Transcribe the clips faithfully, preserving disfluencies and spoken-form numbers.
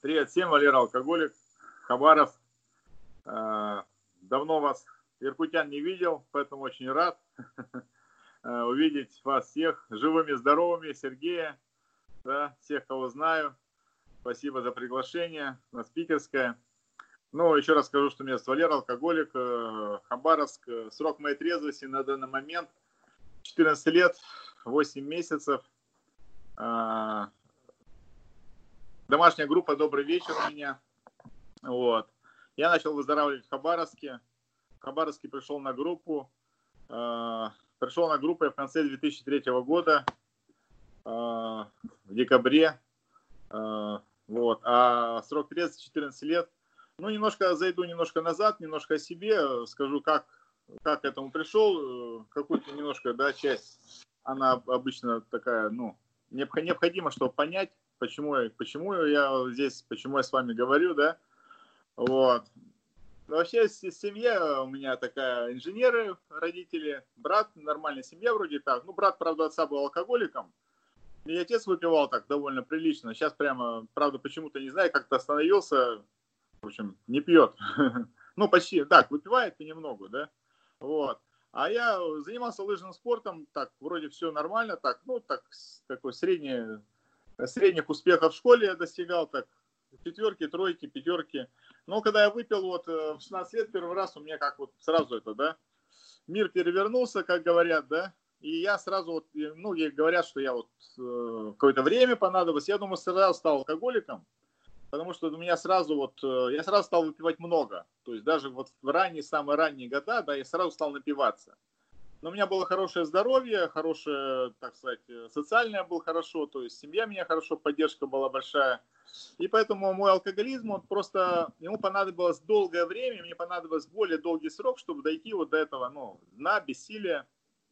Привет всем, Валера Алкоголик, Хабаровск. Давно вас, иркутян, не видел, поэтому очень рад увидеть вас всех живыми, здоровыми, Сергея, да, всех, кого знаю. Спасибо за приглашение на спикерское. Ну, еще раз скажу, что меня зовут Валера Алкоголик, Хабаровск. Срок моей трезвости на данный момент четырнадцать лет, восемь месяцев. Домашняя группа «Добрый вечер» у меня. Вот. Я начал выздоравливать в Хабаровске. В Хабаровске пришел на группу. Э, пришел на группу я в конце две тысячи третьего года, э, в декабре. Э, вот. А срок трезвости четырнадцать лет. Ну, немножко зайду немножко назад, немножко о себе. Скажу, как, как к этому пришел. Какую-то немножко, да, часть. Она обычно такая, ну, необходима, чтобы понять, почему, почему я здесь, почему я с вами говорю, да. Вот. Вообще семья у меня такая, инженеры, родители, брат, нормальная семья вроде так. Ну, брат, правда, отца был алкоголиком, и отец выпивал так довольно прилично. Сейчас прямо, правда, почему-то не знаю, как-то остановился, в общем, не пьет. Ну, почти, так, выпивает понемногу, да. Вот. А я занимался лыжным спортом, так, вроде все нормально, так, ну, так, такой средний, средних успехов в школе я достигал, так, четверки, тройки, пятерки. Но когда я выпил вот в шестнадцать лет первый раз, у меня как вот сразу это, да, мир перевернулся, как говорят, да, и я сразу вот, ну, говорят, что я вот э, какое-то время понадобилось, я думаю, сразу стал алкоголиком, потому что у меня сразу вот, э, я сразу стал выпивать много, то есть даже вот в ранние, самые ранние года, да, я сразу стал напиваться. Но у меня было хорошее здоровье, хорошее, так сказать, социальное было хорошо, то есть семья меня хорошо, поддержка была большая. И поэтому мой алкоголизм, он просто, ему понадобилось долгое время, мне понадобилось более долгий срок, чтобы дойти вот до этого, ну, дна, бессилия.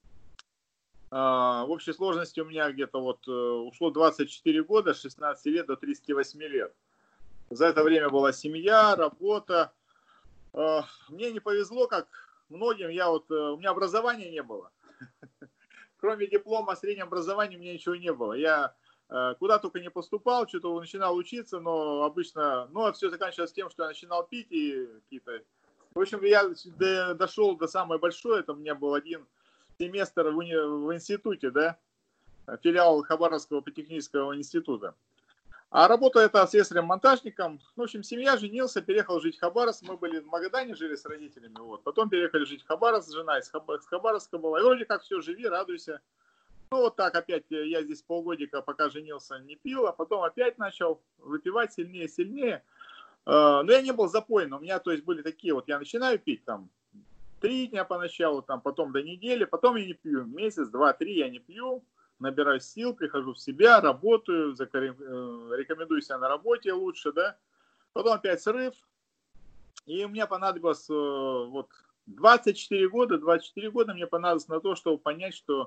В общей сложности у меня где-то вот ушло двадцать четыре года, с шестнадцати лет до тридцати восьми лет. За это время была семья, работа. Мне не повезло, как многим, я вот, у меня образования не было. Кроме диплома о среднем образовании у меня ничего не было. Я куда только не поступал, что-то начинал учиться, но обычно, ну, все заканчивалось тем, что я начинал пить и какие-то... В общем, я дошел до самой большой, это у меня был один семестр в, уни... в институте, да, филиал Хабаровского политехнического института. А работа это слесарем-монтажником. В общем, семья, женился, переехал жить в Хабаровск. Мы были в Магадане, жили с родителями. Вот. Потом переехали жить в Хабаровск, жена из Хабаровска была. И вроде как все, живи, радуйся. Ну вот так опять я здесь полгодика, пока женился, не пил, а потом опять начал выпивать сильнее и сильнее. Но я не был запоен. У меня, то есть, были такие вот, я начинаю пить там три дня поначалу, там, потом до недели, потом я не пью. Месяц, два, три я не пью. Набираю сил, прихожу в себя, работаю, рекомендую себя на работе лучше, да. Потом опять срыв. И у меня понадобилось вот двадцать четыре года, двадцать четыре года мне понадобилось на то, чтобы понять, что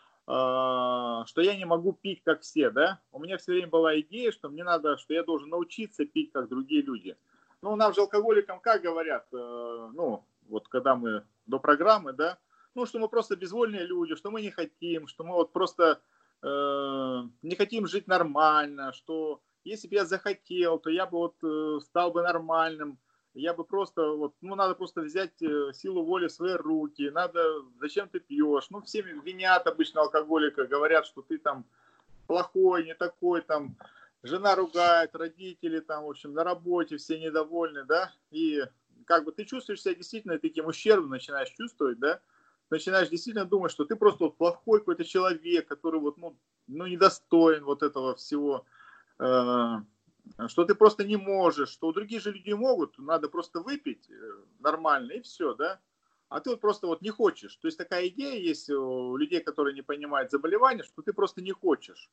что я не могу пить, как все, да. У меня все время была идея, что мне надо, что я должен научиться пить, как другие люди. Ну, нам же алкоголикам, как говорят, ну, вот когда мы до программы, да, ну, что мы просто безвольные люди, что мы не хотим, что мы вот просто э, не хотим жить нормально, что если бы я захотел, то я бы вот э, стал бы нормальным. Я бы просто, вот, ну, надо просто взять силу воли в свои руки, надо, зачем ты пьешь, ну, все винят обычно алкоголика, говорят, что ты там плохой, не такой, там, жена ругает, родители там, в общем, на работе все недовольны, да, и как бы ты чувствуешь себя действительно таким ущербным, начинаешь чувствовать, да, начинаешь действительно думать, что ты просто вот плохой какой-то человек, который вот, ну, ну недостоин вот этого всего, э что ты просто не можешь, что другие же люди могут, надо просто выпить нормально и все, да, а ты вот просто вот не хочешь. То есть такая идея есть у людей, которые не понимают заболевания, что ты просто не хочешь.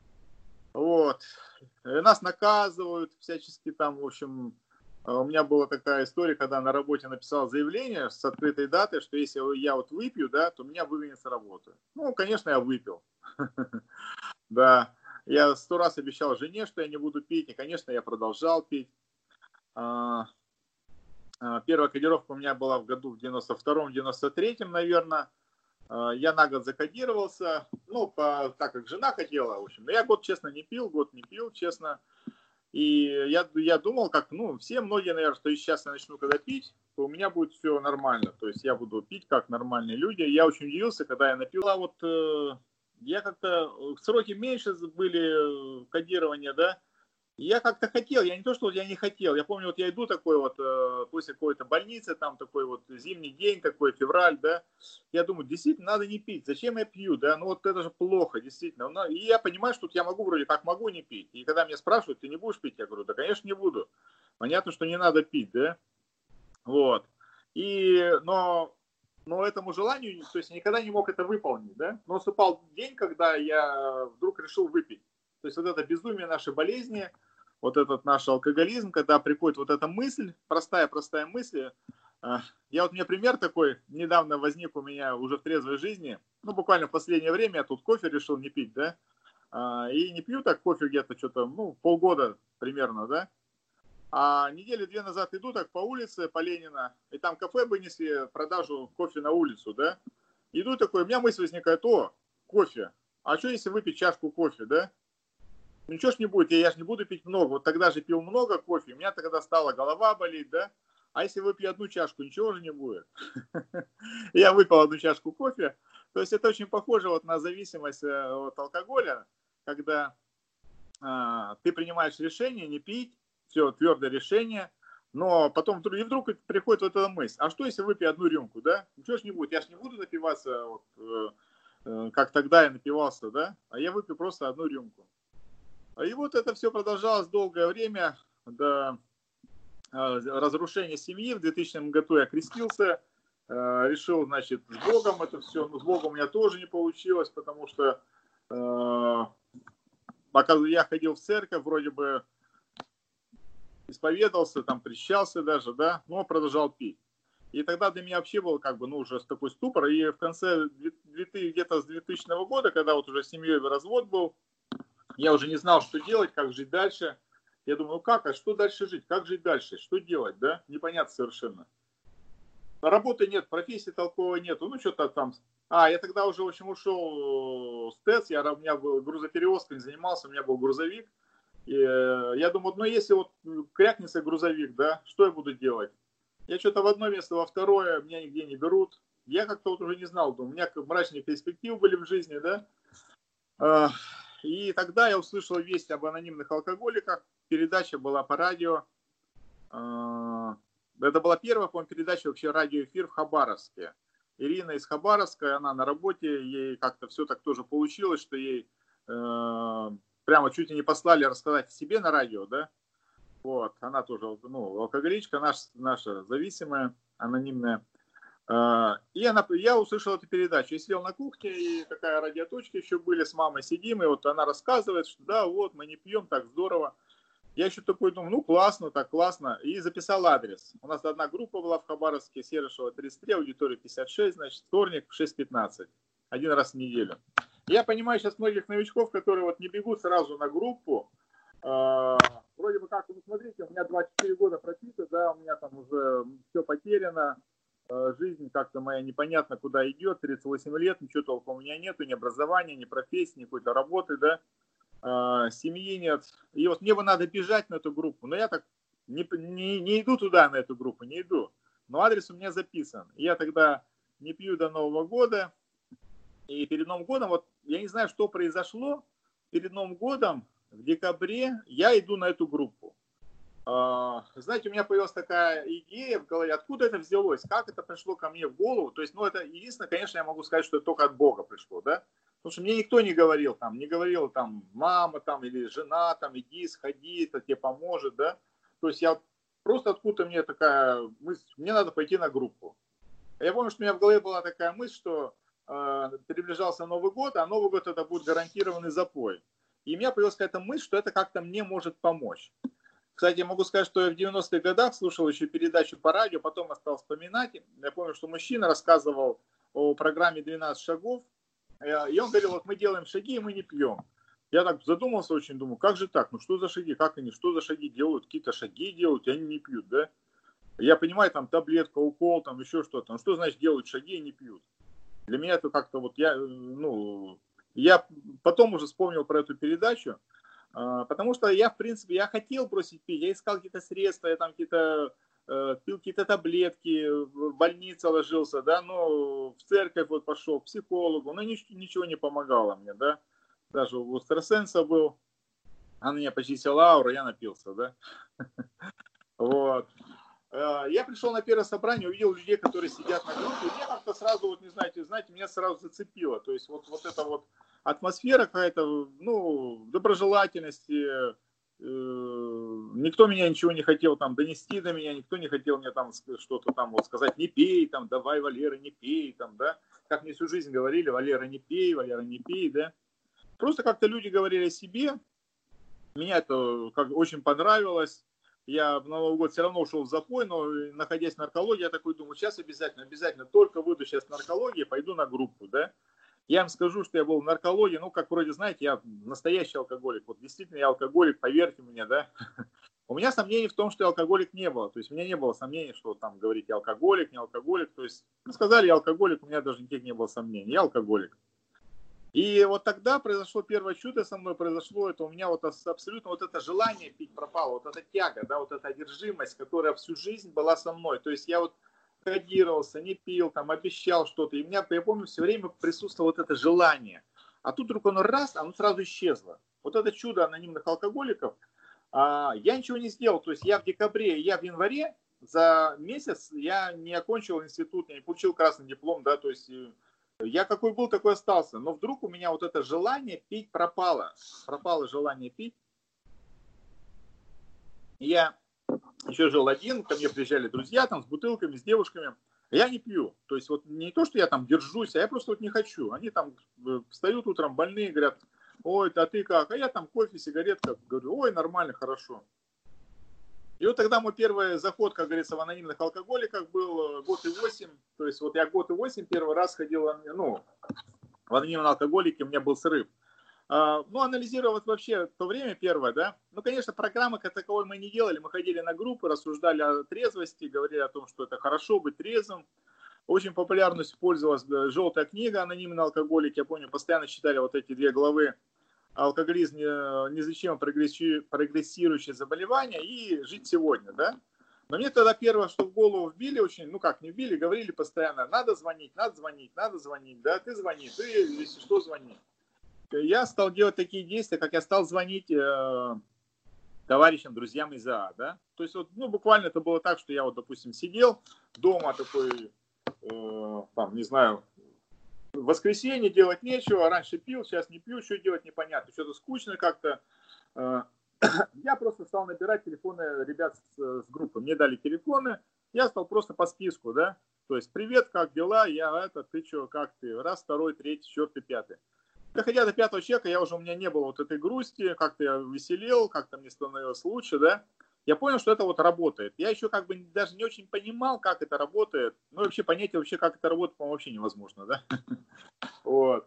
Вот. И нас наказывают всячески там, в общем, у меня была такая история, когда на работе написал заявление с открытой датой, что если я вот выпью, да, то меня выгонят с работы. Ну, конечно, я выпил. Да. Я сто раз обещал жене, что я не буду пить, и, конечно, я продолжал пить. Первая кодировка у меня была в году в девяносто втором девяносто третьем, наверное. Я на год закодировался, ну, по, так как жена хотела, в общем. Но я год, честно, не пил, год не пил, честно. И я, я думал, как, ну, все многие, наверное, что сейчас я начну когда пить, то у меня будет все нормально. То есть я буду пить как нормальные люди. Я очень удивился, когда я напил. А вот э, я как-то, сроки меньше были кодирования, да. И я как-то хотел, я не то, что вот я не хотел. Я помню, вот я иду такой вот э, после какой-то больницы, там такой вот зимний день, такой февраль, да. Я думаю, действительно, надо не пить. Зачем я пью, да? Ну вот это же плохо, действительно. Ну, и я понимаю, что я могу вроде как могу не пить. И когда меня спрашивают, ты не будешь пить? Я говорю, да, конечно, не буду. Понятно, что не надо пить, да. Вот. И, но, но этому желанию, то есть я никогда не мог это выполнить, да. Но наступал день, когда я вдруг решил выпить. То есть вот это безумие нашей болезни, вот этот наш алкоголизм, когда приходит вот эта мысль, простая-простая мысль. Я вот, у меня пример такой, недавно возник у меня уже в трезвой жизни, ну, буквально в последнее время я тут кофе решил не пить, да, и не пью так кофе где-то что-то, ну, полгода примерно, да, а недели две назад иду так по улице, по Ленина, и там кафе вынесли продажу кофе на улицу, да, иду такой, у меня мысль возникает, о, кофе, а что если выпить чашку кофе, да? Ничего ж не будет, я же не буду пить много. Вот тогда же пил много кофе, у меня тогда стала голова болеть, да? А если выпью одну чашку, ничего же не будет. Я выпил одну чашку кофе. То есть это очень похоже вот на зависимость от алкоголя, когда а, ты принимаешь решение не пить, все, твердое решение, но потом вдруг, и вдруг приходит вот эта мысль, а что если выпью одну рюмку, да? Ничего ж не будет, я ж не буду напиваться, вот, э, как тогда я напивался, да? А я выпью просто одну рюмку. И вот это все продолжалось долгое время, до разрушения семьи. В двухтысячном году я крестился, решил, значит, с Богом это все. Но с Богом у меня тоже не получилось, потому что пока я ходил в церковь, вроде бы исповедовался, там причащался даже, да, но продолжал пить. И тогда для меня вообще был как бы, ну, уже такой ступор. И в конце где-то с двухтысячного года, когда вот уже с семьей развод был, я уже не знал, что делать, как жить дальше. Я думаю, ну как, а что дальше жить? Как жить дальше? Что делать, да? Непонятно совершенно. Работы нет, профессии толковой нету. Ну, что-то там. А, я тогда уже, в общем, ушел с ТЭЦ. Я, у меня был грузоперевозкой занимался, у меня был грузовик. И я думаю, ну, если вот крякнется грузовик, да, что я буду делать? Я что-то в одно место, во второе, меня нигде не берут. Я как-то вот уже не знал, думаю, у меня мрачные перспективы были в жизни, да. И тогда я услышал весть об анонимных алкоголиках. Передача была по радио. Это была первая, по-моему, передача, вообще радиоэфир в Хабаровске. Ирина из Хабаровска, она на работе, ей как-то все так тоже получилось, что ей э, прямо чуть ли не послали рассказать о себе на радио, да. Вот, она тоже, ну, алкоголичка, наша, наша зависимая, анонимная. И я, я услышал эту передачу. Я сидел на кухне, и такая радиоточка еще были, с мамой сидим, и вот она рассказывает, что да, вот, мы не пьем, так здорово. Я еще такой думаю, ну, классно, так классно. И записал адрес. У нас одна группа была в Хабаровске, Серышева, тридцать три, аудитория пятьдесят шесть, значит, вторник в шесть пятнадцать. Один раз в неделю. Я понимаю сейчас многих новичков, которые вот не бегут сразу на группу. Э, вроде бы как, ну, смотрите, у меня двадцать четыре года пропита, да, у меня там уже все потеряно. Жизнь как-то моя непонятно куда идет, тридцать восемь лет, ничего толком у меня нету, ни образования, ни профессии, ни какой-то работы, да, а, семьи нет. И вот мне бы надо бежать на эту группу, но я так не, не, не иду туда, на эту группу, не иду. Но адрес у меня записан. И я тогда не пью до Нового года, и перед Новым годом, вот я не знаю, что произошло, перед Новым годом в декабре я иду на эту группу. Знаете, у меня появилась такая идея в голове, откуда это взялось, как это пришло ко мне в голову. То есть, ну, это единственное, конечно, я могу сказать, что это только от Бога пришло, да. Потому что мне никто не говорил, там, не говорил, там, мама, там, или жена, там, иди, сходи, это тебе поможет, да. То есть, я просто откуда мне такая мысль, мне надо пойти на группу. Я помню, что у меня в голове была такая мысль, что э, приближался Новый год, а Новый год это будет гарантированный запой. И у меня появилась какая-то мысль, что это как-то мне может помочь. Кстати, я могу сказать, что я в девяностых годах слушал еще передачу по радио, потом я стал вспоминать. Я помню, что мужчина рассказывал о программе двенадцать шагов. И он говорил, вот мы делаем шаги, и мы не пьем. Я так задумался очень, думаю, как же так? Ну что за шаги? Как они? Что за шаги делают? Какие-то шаги делают, и они не пьют, да? Я понимаю, там таблетка, укол, там еще что-то. Ну что значит делают шаги и не пьют? Для меня это как-то вот я, ну, я потом уже вспомнил про эту передачу. Потому что я, в принципе, я хотел бросить пить, я искал какие-то средства, я там какие-то пил какие-то таблетки, в больнице ложился, да, ну, в церковь вот пошел, к психологу, но ничего, ничего не помогало мне, да. Даже у экстрасенса был, она меня почистила ауру, я напился, да. Вот. Я пришел на первое собрание, увидел людей, которые сидят на группе, и мне как-то сразу, вот не знаете, знаете, меня сразу зацепило. То есть вот, вот эта вот атмосфера какая-то, ну, доброжелательности, э, никто меня ничего не хотел там донести до меня, никто не хотел мне там что-то там вот сказать, не пей, там, давай, Валера, не пей, там, да. Как мне всю жизнь говорили, Валера, не пей, Валера, не пей, да. Просто как-то люди говорили о себе, меня это как очень понравилось. Я в Новый год все равно ушел в запой, но находясь в наркологии, я такой думаю, сейчас обязательно, обязательно, только выйду сейчас в наркологии, пойду на группу, да. Я вам скажу, что я был в наркологии, ну, как вроде, знаете, я настоящий алкоголик, вот действительно я алкоголик, поверьте мне, да. У меня сомнений в том, что я алкоголик не было, то есть у меня не было сомнений, что там говорить, я алкоголик, не алкоголик, то есть, ну, сказали, я алкоголик, у меня даже никаких не было сомнений, я алкоголик. И вот тогда произошло первое чудо со мной, произошло это у меня вот абсолютно вот это желание пить пропало, вот эта тяга, да, вот эта одержимость, которая всю жизнь была со мной. То есть я вот кодировался, не пил, там, обещал что-то, и у меня, я помню, все время присутствовало вот это желание. А тут вдруг оно раз, оно сразу исчезло. Вот это чудо анонимных алкоголиков, а, я ничего не сделал, то есть я в декабре, я в январе, за месяц я не окончил институт, я не получил красный диплом, да, то есть... Я какой был, такой остался. Но вдруг у меня вот это желание пить пропало. Пропало желание пить. Я еще жил один, ко мне приезжали друзья там с бутылками, с девушками. Я не пью. То есть вот не то, что я там держусь, а я просто вот не хочу. Они там встают утром больные, говорят, ой, а ты как? А я там кофе, сигаретка. Говорю, ой, нормально, хорошо. И вот тогда мой первый заход, как говорится, в анонимных алкоголиках был год и восемь. То есть вот я год и восемь первый раз ходил, ну, в анонимном алкоголике, у меня был срыв. Ну, анализировать вообще то время первое, да. Ну, конечно, программы как таковой мы не делали. Мы ходили на группы, рассуждали о трезвости, говорили о том, что это хорошо быть трезвым. Очень популярностью пользовалась желтая книга «Анонимные алкоголики». Я помню, постоянно читали вот эти две главы. Алкоголизм, неизлечимо прогрессирующее заболевание и жить сегодня, да. Но мне тогда первое, что в голову вбили очень, ну как не вбили, говорили постоянно, надо звонить, надо звонить, надо звонить, да, ты звони, ты, если что, звони. Я стал делать такие действия, как я стал звонить э, товарищам, друзьям из АА, да. То есть вот, ну буквально это было так, что я вот, допустим, сидел дома такой, э, там, не знаю, в воскресенье делать нечего, раньше пил, сейчас не пью, что делать непонятно, что-то скучно как-то. Я просто стал набирать телефоны ребят с, с группы, мне дали телефоны, я стал просто по списку, да, то есть привет, как дела, я это, ты что, как ты, раз, второй, третий, четвертый, пятый. Доходя до пятого человека, я уже, у меня не было вот этой грусти, как-то я веселел, как-то мне становилось лучше, да. Я понял, что это вот работает. Я еще как бы даже не очень понимал, как это работает. Ну, вообще понять вообще, как это работает, по-моему, вообще невозможно, да. Вот.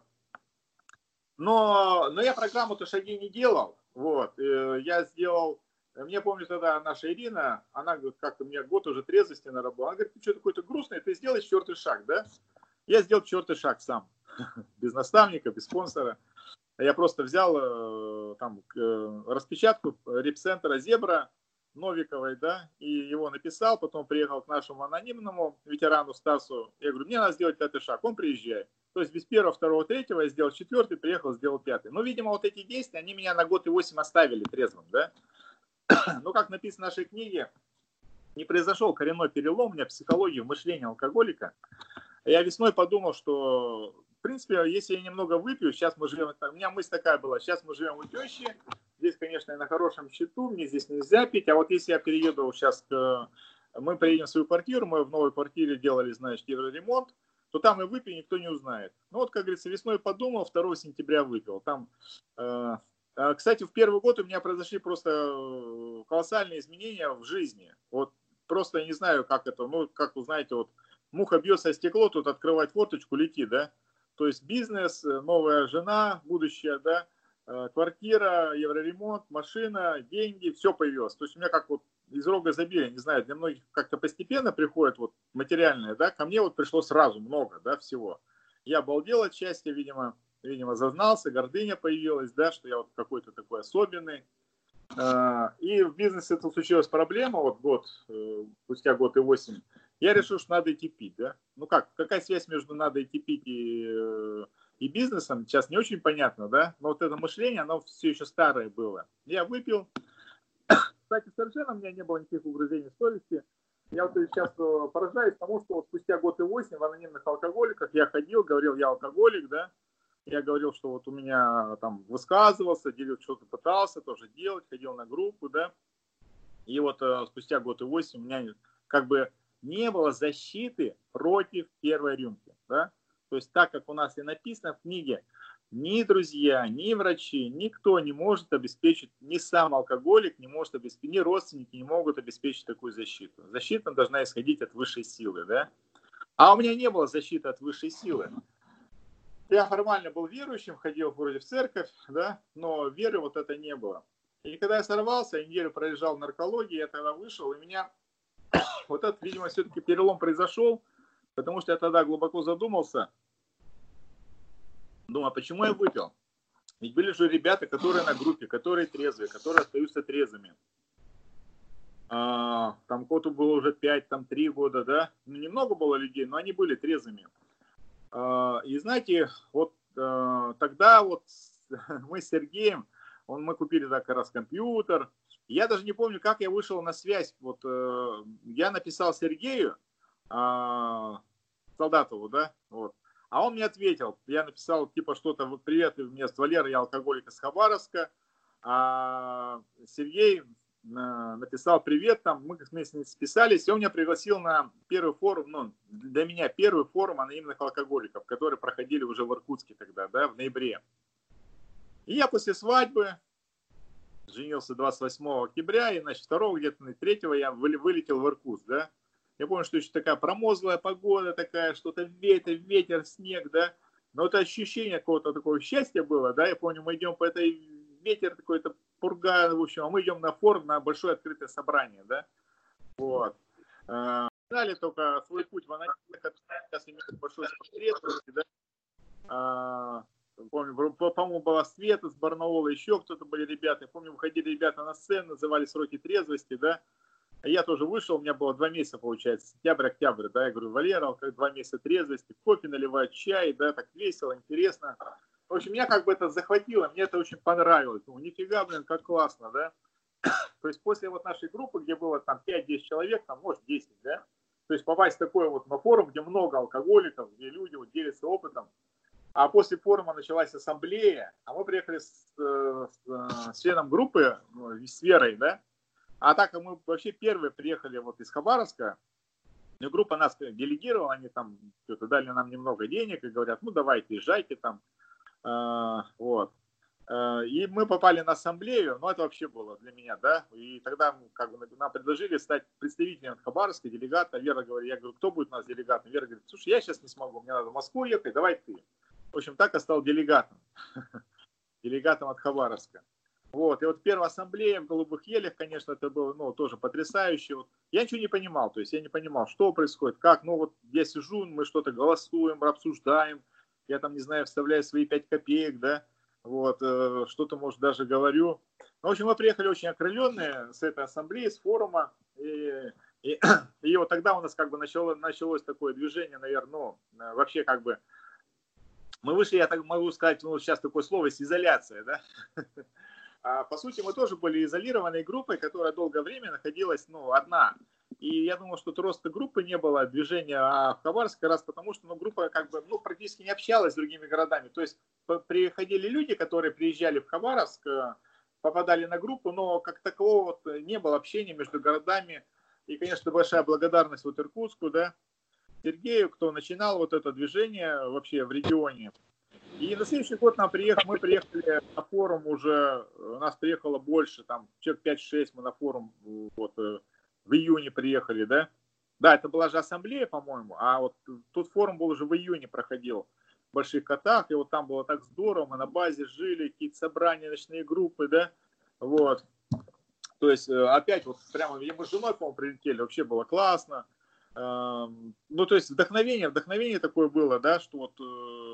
Но, но я программу-то шаги не делал. Вот. Я сделал... Мне помню тогда наша Ирина, она говорит, как-то у меня год уже трезвости на работе. Она говорит, ты что такой-то грустный, ты сделай четвертый шаг, да? Я сделал четвертый шаг сам. Без наставника, без спонсора. Я просто взял там распечатку репцентра «Зебра» Новиковой, да, и его написал, потом приехал к нашему анонимному ветерану Стасу. Я говорю, мне надо сделать пятый шаг, он приезжает. То есть без первого, второго, третьего я сделал четвертый, приехал, сделал пятый. Но, видимо, вот эти действия, они меня на год и восемь оставили трезвым, да. Но, как написано в нашей книге, не произошел коренной перелом у меня в психологии, в мышлении алкоголика. Я весной подумал, что, в принципе, если я немного выпью, сейчас мы живем, у меня мысль такая была, сейчас мы живем у тещи, здесь, конечно, я на хорошем счету, мне здесь нельзя пить, а вот если я перееду сейчас, к... мы приедем в свою квартиру, мы в новой квартире делали, значит, евроремонт, то там и выпью, никто не узнает. Ну вот, как говорится, весной подумал, второго сентября выпил. Там, э... Кстати, в первый год у меня произошли просто колоссальные изменения в жизни. Вот просто я не знаю, как это, ну, как вы знаете, вот, муха бьется о стекло, тут открывать форточку, лети, да. То есть бизнес, новая жена, будущее, да, квартира, евроремонт, машина, деньги, все появилось. То есть у меня как вот из рога изобилия, не знаю, для многих как-то постепенно приходит вот материальное, да, ко мне вот пришло сразу много, да, всего. Я обалдел от счастья, видимо. видимо, зазнался, гордыня появилась, да, что я вот какой-то такой особенный. И в бизнесе это случилась проблема, вот год, спустя год и восемь. Я решил, что надо идти пить, да. Ну как, какая связь между надо идти пить и, и бизнесом, сейчас не очень понятно, да. Но вот это мышление, оно все еще старое было. Я выпил. Кстати, совершенно у меня не было никаких угрызений совести. Я вот сейчас поражаюсь тому, что вот спустя год и восемь в анонимных алкоголиках я ходил, говорил, я алкоголик, да. Я говорил, что вот у меня там высказывался, делил, что-то пытался тоже делать, ходил на группу, да. И вот э, спустя год и восемь у меня как бы не было защиты против первой рюмки, да. То есть так, как у нас и написано в книге, ни друзья, ни врачи, никто не может обеспечить, ни сам алкоголик не может обеспечить, ни родственники не могут обеспечить такую защиту. Защита должна исходить от высшей силы, да. А у меня не было защиты от высшей силы. Я формально был верующим, ходил вроде в церковь, да, но веры вот это не было. И когда я сорвался, я неделю пролежал в наркологии, я тогда вышел, и у меня вот этот, видимо, все-таки перелом произошел, потому что я тогда глубоко задумался, думаю, а почему я выпил? Ведь были же ребята, которые на группе, которые трезвые, которые остаются трезвыми. А, там коту было уже пять, там три года, да, ну, немного было людей, но они были трезвыми. И знаете, вот э, тогда вот мы с Сергеем, он, мы купили так раз компьютер. Я даже не помню, как я вышел на связь. Вот э, я написал Сергею, э, Солдатову, да, вот. А он мне ответил. Я написал типа что-то, вот, привет, меня зовут Валера, я алкоголик из Хабаровска. А Сергей написал привет, там мы вместе списались, и он меня пригласил на первый форум, ну, для меня первый форум анонимных алкоголиков, которые проходили уже в Иркутске тогда, да, в ноябре. И я после свадьбы женился двадцать восьмого октября, и, значит, второго где-то третьего я вылетел в Иркутск, да. Я помню, что еще такая промозглая погода такая, что-то ветер, ветер, снег, да. Но это ощущение какого-то такого счастья было, да. Я помню, мы идем по этой ветер какой-то, пурга, в общем, а мы идем на форум, на большое открытое собрание, да, вот. Знали только свой путь в анонимных, сейчас имеют большой портрет, да. Помню, по-моему, была Света с Барнаула, еще кто-то были ребята, помню, выходили ребята на сцену, называли сроки трезвости, да. Я тоже вышел, у меня было два месяца, получается, сентябрь-октябрь, да, я говорю, Валера, как два месяца трезвости, кофе наливать, чай, да, так весело, интересно. В общем, меня как бы это захватило, мне это очень понравилось. Ну, нифига, блин, как классно, да. То есть после вот нашей группы, где было там пять-десять человек, там, может, десять, да. То есть попасть в такой вот на форум, где много алкоголиков, где люди вот делятся опытом. А после форума началась ассамблея, а мы приехали с, с, с членом группы, с Верой, да. А так как мы вообще первые приехали вот из Хабаровска, ну, группа нас делегировала, они там что-то дали нам немного денег и говорят, ну давайте, езжайте там. Вот. И мы попали на ассамблею, ну это вообще было для меня, да, и тогда как бы нам предложили стать представителем Хабаровска, делегата. Вера говорит, я говорю, кто будет у нас делегатом? Вера говорит, слушай, я сейчас не смогу, мне надо в Москву ехать, давай ты. В общем, так я стал делегатом, делегатом от Хабаровска. Вот, и вот первая ассамблея в Голубых Елях, конечно, это было, ну, тоже потрясающе. Вот. Я ничего не понимал, то есть я не понимал, что происходит, как, ну, вот я сижу, мы что-то голосуем, обсуждаем, я там, не знаю, вставляю свои пять копеек, да, вот, э, что-то, может, даже говорю. Ну, в общем, мы приехали очень окрыленные с этой ассамблеи, с форума, и, и, и вот тогда у нас как бы начало, началось такое движение, наверное, ну, вообще как бы, мы вышли, я так могу сказать, ну, сейчас такое слово, есть изоляция, да. А, по сути, мы тоже были изолированной группой, которая долгое время находилась, ну, одна. И я думал, что роста группы не было, движения а в Хабаровск, как раз потому, что ну, группа как бы, ну, практически не общалась с другими городами. То есть приходили люди, которые приезжали в Хабаровск, попадали на группу, но как такового вот не было общения между городами. И, конечно, большая благодарность вот Иркутску, да, Сергею, кто начинал вот это движение вообще в регионе. И на следующий год нам приехали, мы приехали на форум уже, у нас приехало больше, там человек пять-шесть, мы на форум вот, в июне приехали, да. Да, это была же ассамблея, по-моему, а вот тот форум был уже в июне проходил в Больших Котах, и вот там было так здорово, мы на базе жили, какие-то собрания, ночные группы, да, вот. То есть опять вот прямо, мы с женой, по-моему, прилетели, вообще было классно. Ну, то есть вдохновение, вдохновение такое было, да, что вот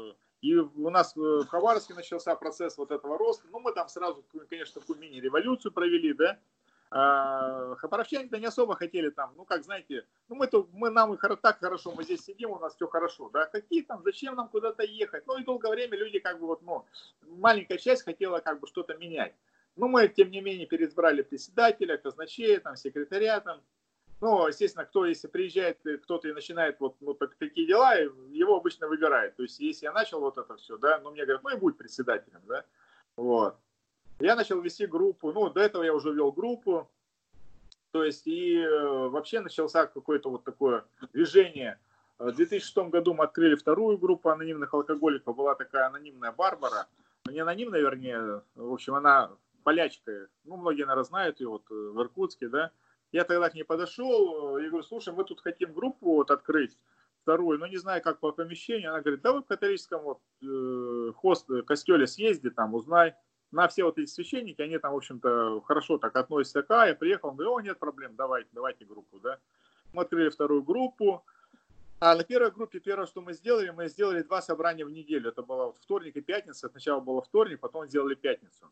И у нас в Хабаровске начался процесс вот этого роста. Ну, мы там сразу, конечно, такую мини-революцию провели, да. А хабаровчане-то не особо хотели там, ну, как знаете, ну, мы-то, мы, нам и так хорошо, мы здесь сидим, у нас все хорошо, да. Какие там, зачем нам куда-то ехать? Ну, и долгое время люди, как бы, вот, ну, маленькая часть хотела, как бы, что-то менять. Ну, мы, тем не менее, переизбрали председателя, казначея, там, секретаря, там. Ну, естественно, кто, если приезжает кто-то и начинает вот, вот такие дела, его обычно выбирают. То есть, если я начал вот это все, да, ну, мне говорят, ну, и будь председателем, да, вот. Я начал вести группу, ну, до этого я уже вел группу, то есть, и э, вообще начался какое-то вот такое движение. В две тысячи шестом году мы открыли вторую группу анонимных алкоголиков, была такая анонимная Барбара, не анонимная, вернее, в общем, она полячка, ну, многие, наверное, знают ее вот в Иркутске, да. Я тогда к ней подошел и говорю, слушай, мы тут хотим группу вот открыть, вторую, но не знаю, как по помещению. Она говорит, да вы в католическом вот, э, хост, костеле съезди, там, узнай. На все вот эти священники, они там, в общем-то, хорошо так относятся к А. Я приехал, он говорит, о, нет проблем, давайте, давайте группу, да. Мы открыли вторую группу. А на первой группе, первое, что мы сделали, мы сделали два собрания в неделю. Это было вот вторник и пятница. Сначала было вторник, потом сделали пятницу.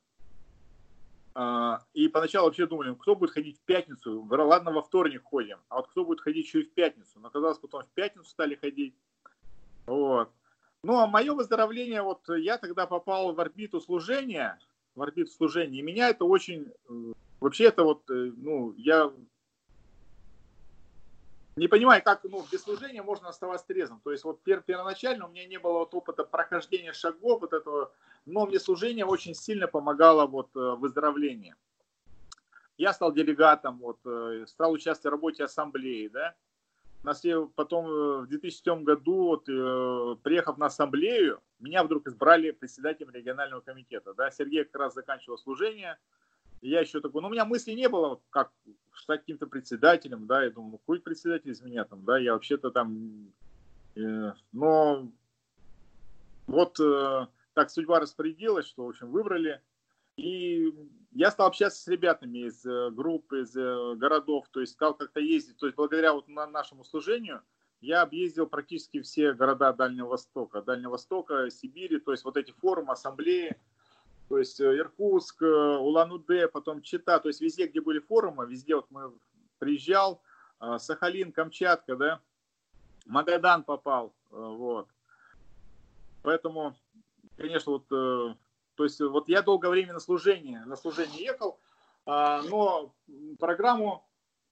И поначалу вообще думали, кто будет ходить в пятницу? Ладно, во вторник ходим, а вот кто будет ходить еще и в пятницу? Но оказалось, потом в пятницу стали ходить. Вот. Ну, а мое выздоровление, вот я тогда попал в орбиту служения, в орбиту служения, и меня это очень, вообще это вот, ну, я не понимаю, как, ну, без служения можно оставаться трезвым. То есть вот пер, первоначально у меня не было вот опыта прохождения шагов вот этого, но мне служение очень сильно помогало вот в выздоровлении. Я стал делегатом, вот, стал участвовать в работе ассамблеи, да. Потом в две тысячи седьмом году, вот, приехав на ассамблею, меня вдруг избрали председателем регионального комитета. Да. Сергей как раз заканчивал служение. И я еще такой, ну у меня мысли не было, как стать каким-то председателем, да, я думаю, ну какой председатель из меня там, да, я вообще-то там, э, но вот э, так судьба распорядилась, что, в общем, выбрали. И я стал общаться с ребятами из э, групп, из э, городов, то есть стал как-то ездить. То есть благодаря вот на нашему служению я объездил практически все города Дальнего Востока, Дальнего Востока, Сибири, то есть вот эти форумы, ассамблеи, то есть Иркутск, Улан-Удэ, потом Чита, то есть везде, где были форумы, везде вот мы приезжал, Сахалин, Камчатка, да, Магадан попал, вот. Поэтому, конечно, вот, то есть вот я долгое время на служение, на служение ехал, но программу,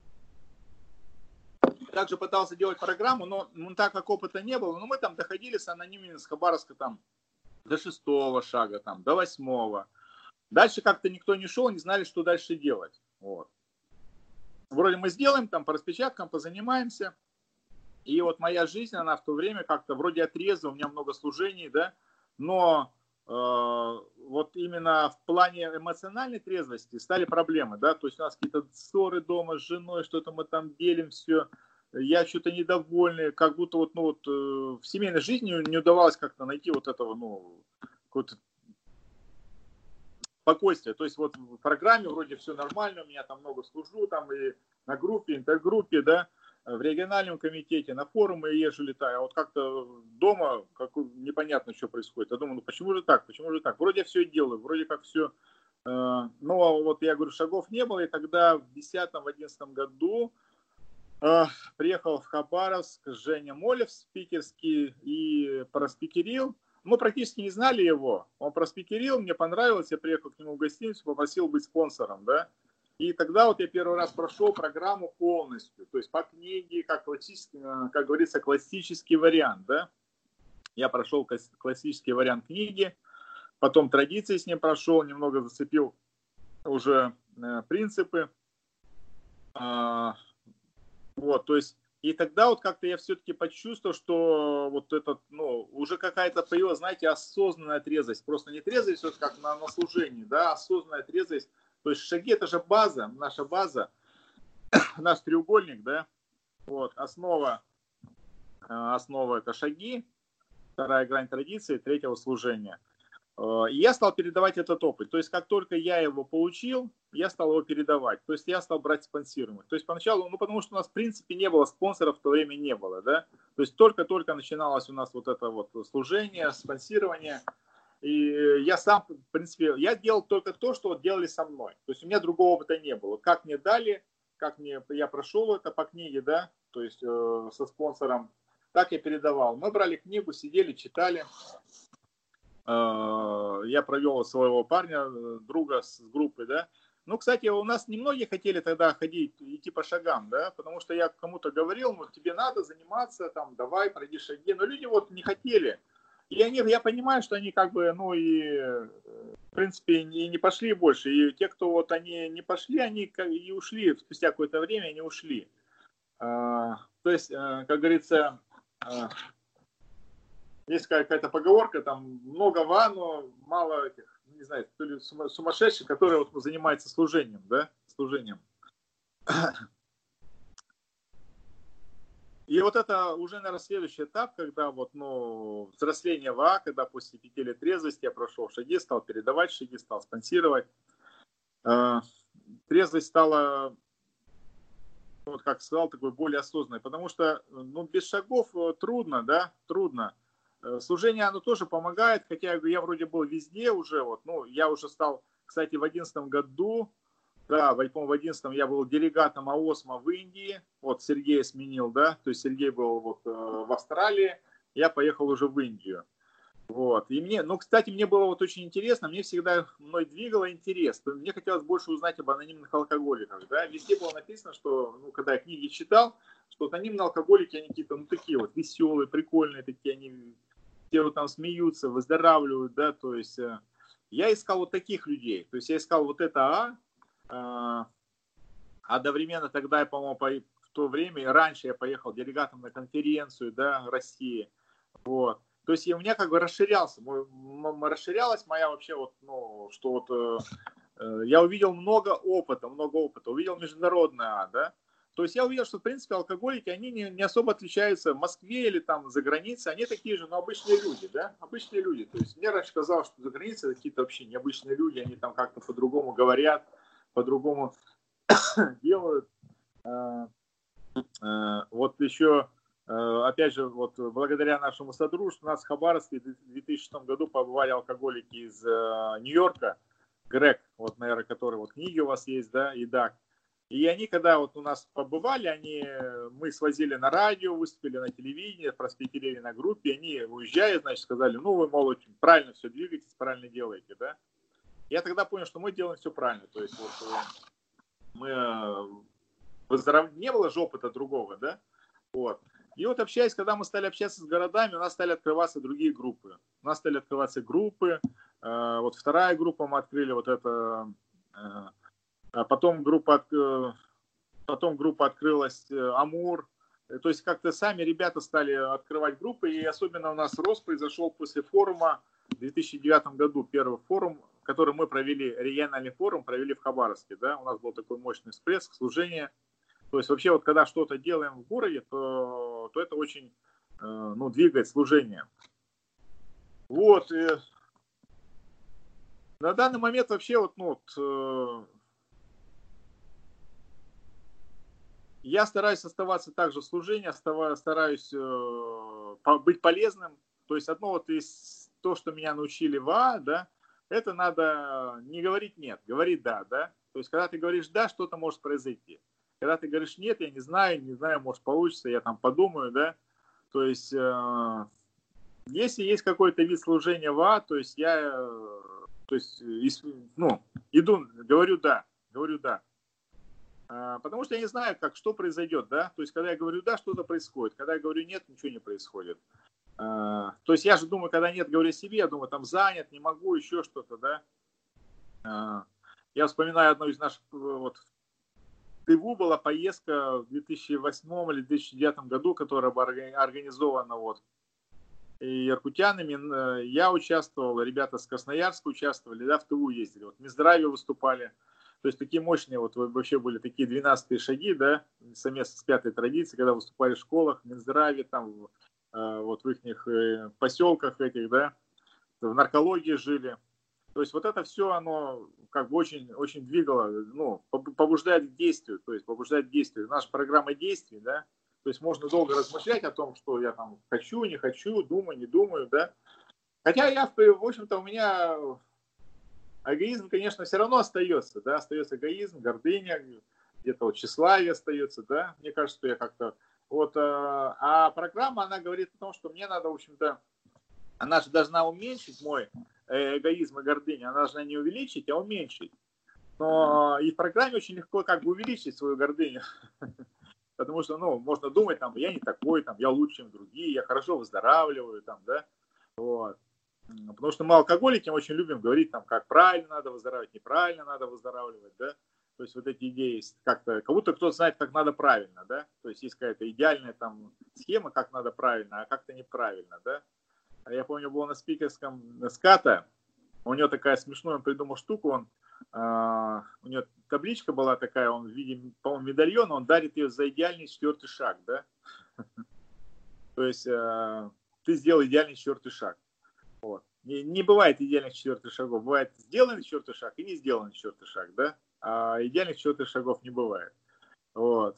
также пытался делать программу, но ну, так как опыта не было, но мы там доходили с анонимными с Хабаровска там до шестого шага, там, до восьмого. Дальше как-то никто не шел, не знали, что дальше делать. Вот. Вроде мы сделаем, там, по распечаткам, позанимаемся. И вот моя жизнь, она в то время как-то вроде отрезала, у меня много служений, да, но э, вот именно в плане эмоциональной трезвости стали проблемы, да, то есть у нас какие-то ссоры дома с женой, что-то мы там делим, все. Я что-то недовольный, как будто вот, ну, вот э, в семейной жизни не удавалось как-то найти вот этого, ну, какого-то спокойствия. То есть вот в программе вроде все нормально, у меня там много служу, там и на группе, интергруппе, да, в региональном комитете, на форумы езжу, летаю, а вот как-то дома как, непонятно, что происходит. Я думаю, ну почему же так, почему же так? Вроде я все делаю, вроде как все, э, но вот я говорю, шагов не было, и тогда в десятом-одиннадцатом году э, приехал в Хабаровск Женя Молев, спикерский, и проспикерил. Мы практически не знали его, он проспикерил, мне понравилось, я приехал к нему в гостиницу, попросил быть спонсором, да. И тогда вот я первый раз прошел программу полностью, то есть по книге, как, классический, как говорится, классический вариант, да. Я прошел классический вариант книги, потом традиции с ним прошел, немного зацепил уже э, принципы. Э, вот, то есть, и тогда вот как-то я все-таки почувствовал, что вот этот, ну, уже какая-то появилась, знаете, осознанная трезвость. Просто не трезвость, вот как на, на служении, да, осознанная трезвость. То есть шаги — это же база, наша база, наш треугольник, да. Вот, основа, основа — это шаги, вторая грань традиции, третьего служения. И я стал передавать этот опыт. То есть, как только я его получил, я стал его передавать. То есть, я стал брать спонсируемых. То есть, поначалу, ну, потому что у нас, в принципе, не было спонсоров, в то время не было, да. То есть, только-только начиналось у нас вот это вот служение, спонсирование. И я сам, в принципе, я делал только то, что вот делали со мной. То есть, у меня другого опыта не было. Как мне дали, как мне, я прошел это по книге, да, то есть, э, со спонсором, так я передавал. Мы брали книгу, сидели, читали. Я провел своего парня, друга с группы, да. Ну, кстати, у нас немногие хотели тогда ходить, идти по шагам, да, потому что я кому-то говорил, ну, тебе надо заниматься, там, давай, пройди шаги, но люди вот не хотели. И они, я понимаю, что они как бы, ну, и, в принципе, и не пошли больше. И те, кто вот они не пошли, они и ушли, спустя какое-то время они ушли. То есть, как говорится, есть какая-то поговорка, там много ванну, мало этих, не знаю, то ли сумасшедших, которые вот занимаются служением, да, служением. И вот это уже, наверное, следующий этап, когда вот, ну, взросление в А, когда после пяти лет трезвости я прошел шаги, стал передавать шаги, стал спонсировать. Трезвость стала, вот как сказал, такой более осознанной, потому что, ну, без шагов трудно, да, трудно. Служение, оно тоже помогает, хотя я вроде был везде уже, вот, ну, я уже стал, кстати, в одиннадцатом году, да, в одиннадцатом я был делегатом АОСМа в Индии, вот Сергея сменил, да, то есть Сергей был вот в Австралии, я поехал уже в Индию, вот, и мне, ну, кстати, мне было вот очень интересно, мне всегда мной двигало интерес, мне хотелось больше узнать об анонимных алкоголиках, да, везде было написано, что, ну, когда я книги читал, что анонимные алкоголики, они какие-то, ну, такие вот веселые, прикольные такие, они все вот там смеются, выздоравливают, да, то есть э, я искал вот таких людей, то есть я искал вот это А, э, одновременно тогда я, по-моему, по, в то время, раньше я поехал делегатом на конференцию, да, России, вот, то есть и у меня как бы расширялся, мой, м, расширялась моя вообще вот, ну, что вот э, э, я увидел много опыта, много опыта, увидел международное А, да. То есть я увидел, что, в принципе, алкоголики, они не, не особо отличаются в Москве или там за границей, они такие же, но обычные люди, да, обычные люди. То есть мне раньше казалось, что за границей какие-то вообще необычные люди, они там как-то по-другому говорят, по-другому делают. Вот еще, опять же, вот благодаря нашему содружеству, у нас в Хабаровске в две тысячи шестом году побывали алкоголики из Нью-Йорка, Грег, вот, наверное, который вот книги у вас есть, да, и Даг. И они, когда вот у нас побывали, они, мы свозили на радио, выступили на телевидении, проспекерили на группе, они, уезжая, значит, сказали, ну, вы, мол, очень правильно все двигаетесь, правильно делаете, да. Я тогда понял, что мы делаем все правильно, то есть вот мы, выздоров... не было же опыта другого, да, вот. И вот общаясь, когда мы стали общаться с городами, у нас стали открываться другие группы, у нас стали открываться группы, вот вторая группа мы открыли, вот это... А потом группа, потом группа открылась Амур. То есть как-то сами ребята стали открывать группы. И особенно у нас рост произошел после форума в две тысячи девятом году. Первый форум, который мы провели, региональный форум, провели в Хабаровске. Да? У нас был такой мощный всплеск, служение. То есть вообще вот когда что-то делаем в городе, то, то это очень, ну, двигает служение. Вот. И на данный момент вообще вот, ну, вот, я стараюсь оставаться также в служении, стараюсь э, быть полезным. То есть одно вот из то, что меня научили в А, да, это надо не говорить нет, говорить да, да. То есть когда ты говоришь да, что-то может произойти. Когда ты говоришь нет, я не знаю, не знаю, может получится, я там подумаю, да. То есть э, если есть какой-то вид служения в А, то есть я, э, то есть, ну, иду, говорю да, говорю да. Потому что я не знаю, как, что произойдет, да, то есть, когда я говорю да, что-то происходит, когда я говорю нет, ничего не происходит. То есть, я же думаю, когда нет, говорю себе, я думаю, там занят, не могу, еще что-то, да. Я вспоминаю одну из наших, вот, в Тыву была поездка в две тысячи восьмом или две тысячи девятом году, которая была организована, вот, и иркутянами. Я участвовал, ребята с Красноярска участвовали, да, в Тыву ездили, вот, в Минздраве выступали. То есть такие мощные, вот вообще были такие двенадцатые шаги, да, совместно с пятой традицией, когда выступали в школах, в Минздраве, там, вот в их поселках этих, да. в наркологии жили. То есть вот это все, оно как бы очень, очень двигало, ну, побуждает к действию, то есть побуждает к действию. Наша программа действий, да, то есть можно долго размышлять о том, что я там хочу, не хочу, думаю, не думаю, да. Хотя я, в общем-то, у меня эгоизм, конечно, все равно остается, да, остается эгоизм, гордыня, где-то вот тщеславие остается, да. Мне кажется, что я как-то вот, а программа, она говорит о том, что мне надо, в общем-то, она же должна уменьшить мой эгоизм и гордыню, она должна не увеличить, а уменьшить. Но и в программе очень легко как бы увеличить свою гордыню. Потому что, ну, можно думать, там, я не такой, там, я лучше, чем другие, я хорошо выздоравливаю, там, да. Вот. Потому что мы, алкоголики, очень любим говорить, там, как правильно надо выздоравливать, неправильно надо выздоравливать, да. То есть вот эти идеи есть как-то, как будто кто-то знает, как надо правильно, да. То есть есть какая-то идеальная там схема, как надо правильно, а как-то неправильно, да. Я помню, был на спикерском ската, у него такая смешная, он придумал штуку, он, э, у него табличка была такая, он в виде, по-моему, медальона, он дарит ее за идеальный четвертый шаг, да. То есть э, ты сделал идеальный четвертый шаг. Вот. Не, не бывает идеальных четвертых шагов, бывает сделанный четвертый шаг и не сделанный четвертый шаг, да, а идеальных четвертых шагов не бывает. Вот.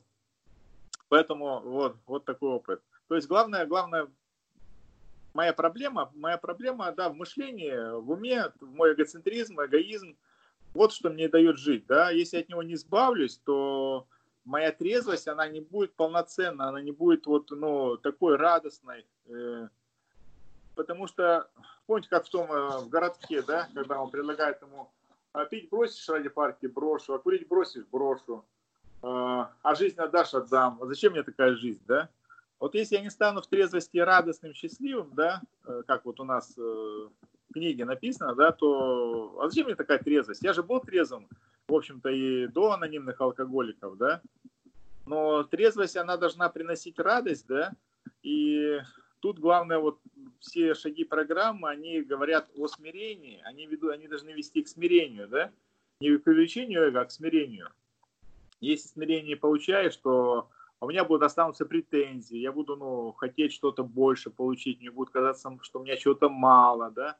Поэтому вот, вот такой опыт. То есть главное, главное, моя проблема, моя проблема, да, в мышлении, в уме, мой эгоцентризм, эгоизм, вот что мне дает жить, да. Если я от него не избавлюсь, то моя трезвость, она не будет полноценна, она не будет вот, ну, такой радостной, э, потому что, помните, как в том, в городке, да, когда он предлагает ему, а пить бросишь ради партии, брошу, а курить бросишь, брошу, а жизнь отдашь, отдам, а зачем мне такая жизнь, да? Вот если я не стану в трезвости радостным, счастливым, да, как вот у нас в книге написано, да, то а зачем мне такая трезвость? Я же был трезвым, в общем-то, и до анонимных алкоголиков, да, но трезвость, она должна приносить радость, да, и тут главное, вот все шаги программы, они говорят о смирении, они, ведут, они должны вести к смирению, да, не к увеличению эго, а к смирению. Если смирение не получаешь, то у меня будут останутся претензии, я буду, ну, хотеть что-то больше получить, мне будет казаться, что у меня чего-то мало, да,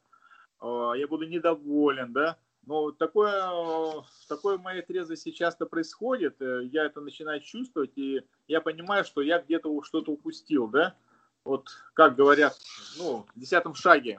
я буду недоволен, да. Но такое, такое в моей трезвости часто происходит, я это начинаю чувствовать, и я понимаю, что я где-то что-то упустил, да. Вот, как говорят, ну, в десятом шаге,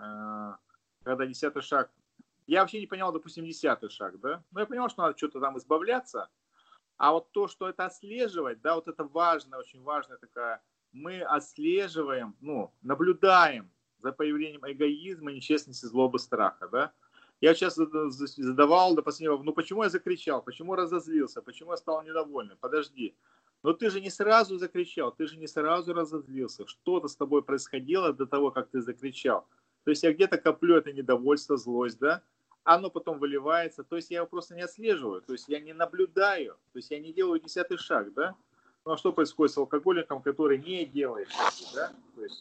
когда десятый шаг, я вообще не понял, допустим, десятый шаг, да, но я понял, что надо что-то там избавляться, а вот то, что это отслеживать, да, вот это важно, очень важная такая, мы отслеживаем, ну, наблюдаем за появлением эгоизма, нечестности, злобы, страха, да. Я сейчас задавал до последнего, ну почему я закричал, почему разозлился, почему я стал недовольным, подожди. Но ты же не сразу закричал, ты же не сразу разозлился, что-то с тобой происходило до того, как ты закричал. То есть я где-то коплю это недовольство, злость, да, оно потом выливается, то есть я его просто не отслеживаю, то есть я не наблюдаю, то есть я не делаю десятый шаг, да. Ну а что происходит с алкоголиком, который не делает шаги, да, то есть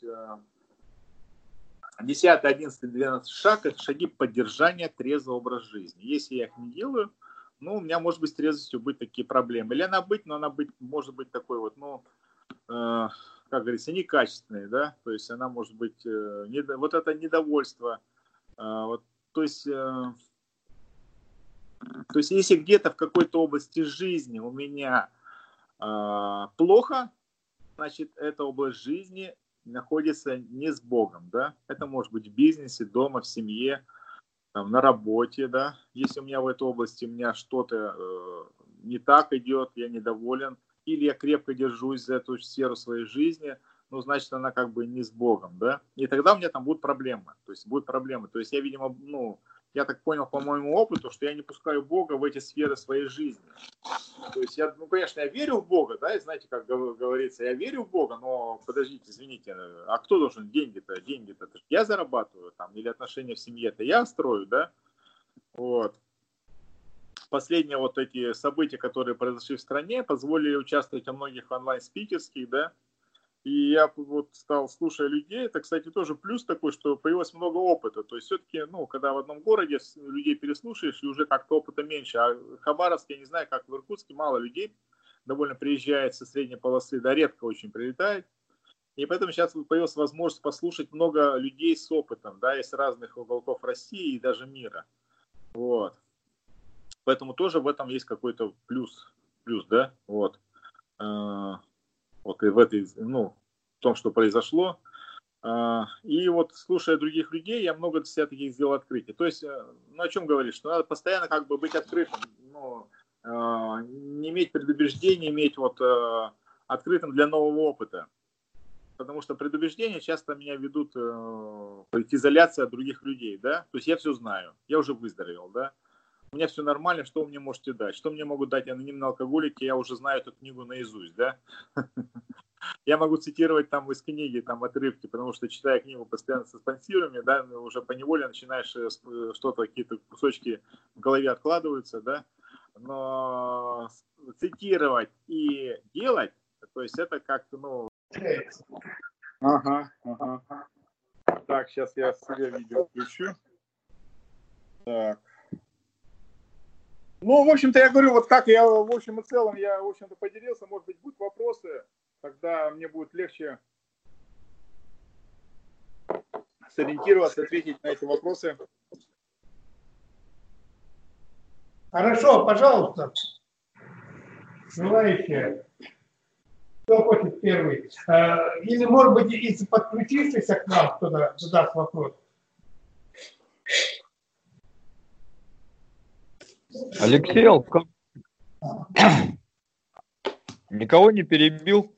десятый, одиннадцатый, двенадцатый шаг – это шаги поддержания трезвого образа жизни. Если я их не делаю, ну, у меня может быть с трезвостью быть такие проблемы. Или она быть, но она быть, может быть такой вот, ну, э, как говорится, некачественной, да, то есть она может быть, э, не, вот это недовольство, э, вот, то есть, э, то есть если где-то в какой-то области жизни у меня э, плохо, значит, эта область жизни находится не с Богом, да, это может быть в бизнесе, дома, в семье, там, на работе, да, если у меня в этой области у меня что-то э, не так идет, я недоволен, или я крепко держусь за эту сферу своей жизни, ну, значит, она как бы не с Богом, да, и тогда у меня там будут проблемы, то есть будут проблемы, то есть я, видимо, ну, я так понял по моему опыту, что я не пускаю Бога в эти сферы своей жизни. То есть я, ну, конечно, я верю в Бога, да, и знаете, как говорится, я верю в Бога, но подождите, извините, а кто должен деньги-то, деньги-то, это я зарабатываю там, или отношения в семье-то я строю, да, вот. Последние вот эти события, которые произошли в стране, позволили участвовать во многих онлайн-спикерских, да, и я вот стал, слушая людей, это, кстати, тоже плюс такой, что появилось много опыта. То есть все-таки, ну, когда в одном городе людей переслушаешь, и уже как-то опыта меньше. А в Хабаровске, я не знаю, как в Иркутске, мало людей довольно приезжает со средней полосы, да, редко очень прилетает. И поэтому сейчас появилась возможность послушать много людей с опытом, да, из разных уголков России и даже мира. Вот. Поэтому тоже в этом есть какой-то плюс, плюс, да, вот. Вот и в этой, ну, в том, что произошло. И вот, слушая других людей, я много для себя таких сделал открытий. То есть, ну, о чем говоришь? Что надо постоянно как бы быть открытым, ну, не иметь предубеждений, иметь вот открытым для нового опыта. Потому что предубеждения часто меня ведут к изоляции от других людей, да. То есть я все знаю, я уже выздоровел, да. У меня все нормально, что вы мне можете дать? Что мне могут дать анонимные алкоголики? Я уже знаю эту книгу наизусть, да? Я могу цитировать там из книги там отрывки, потому что, читая книгу постоянно со спонсирами, да, уже поневоле начинаешь что-то, какие-то кусочки в голове откладываются, да? Но цитировать и делать, то есть это как-то, ну... Ага, ага. Так, сейчас я себе видео включу. Так. Ну, в общем-то, я говорю, вот как я, в общем и целом, я, в общем-то, поделился, может быть, будут вопросы, тогда мне будет легче сориентироваться, ответить на эти вопросы. Хорошо, пожалуйста. Желающие. Кто хочет первый? Или, может быть, из подключившихся к нам кто-то задаст вопрос. Алексей, никого не перебил?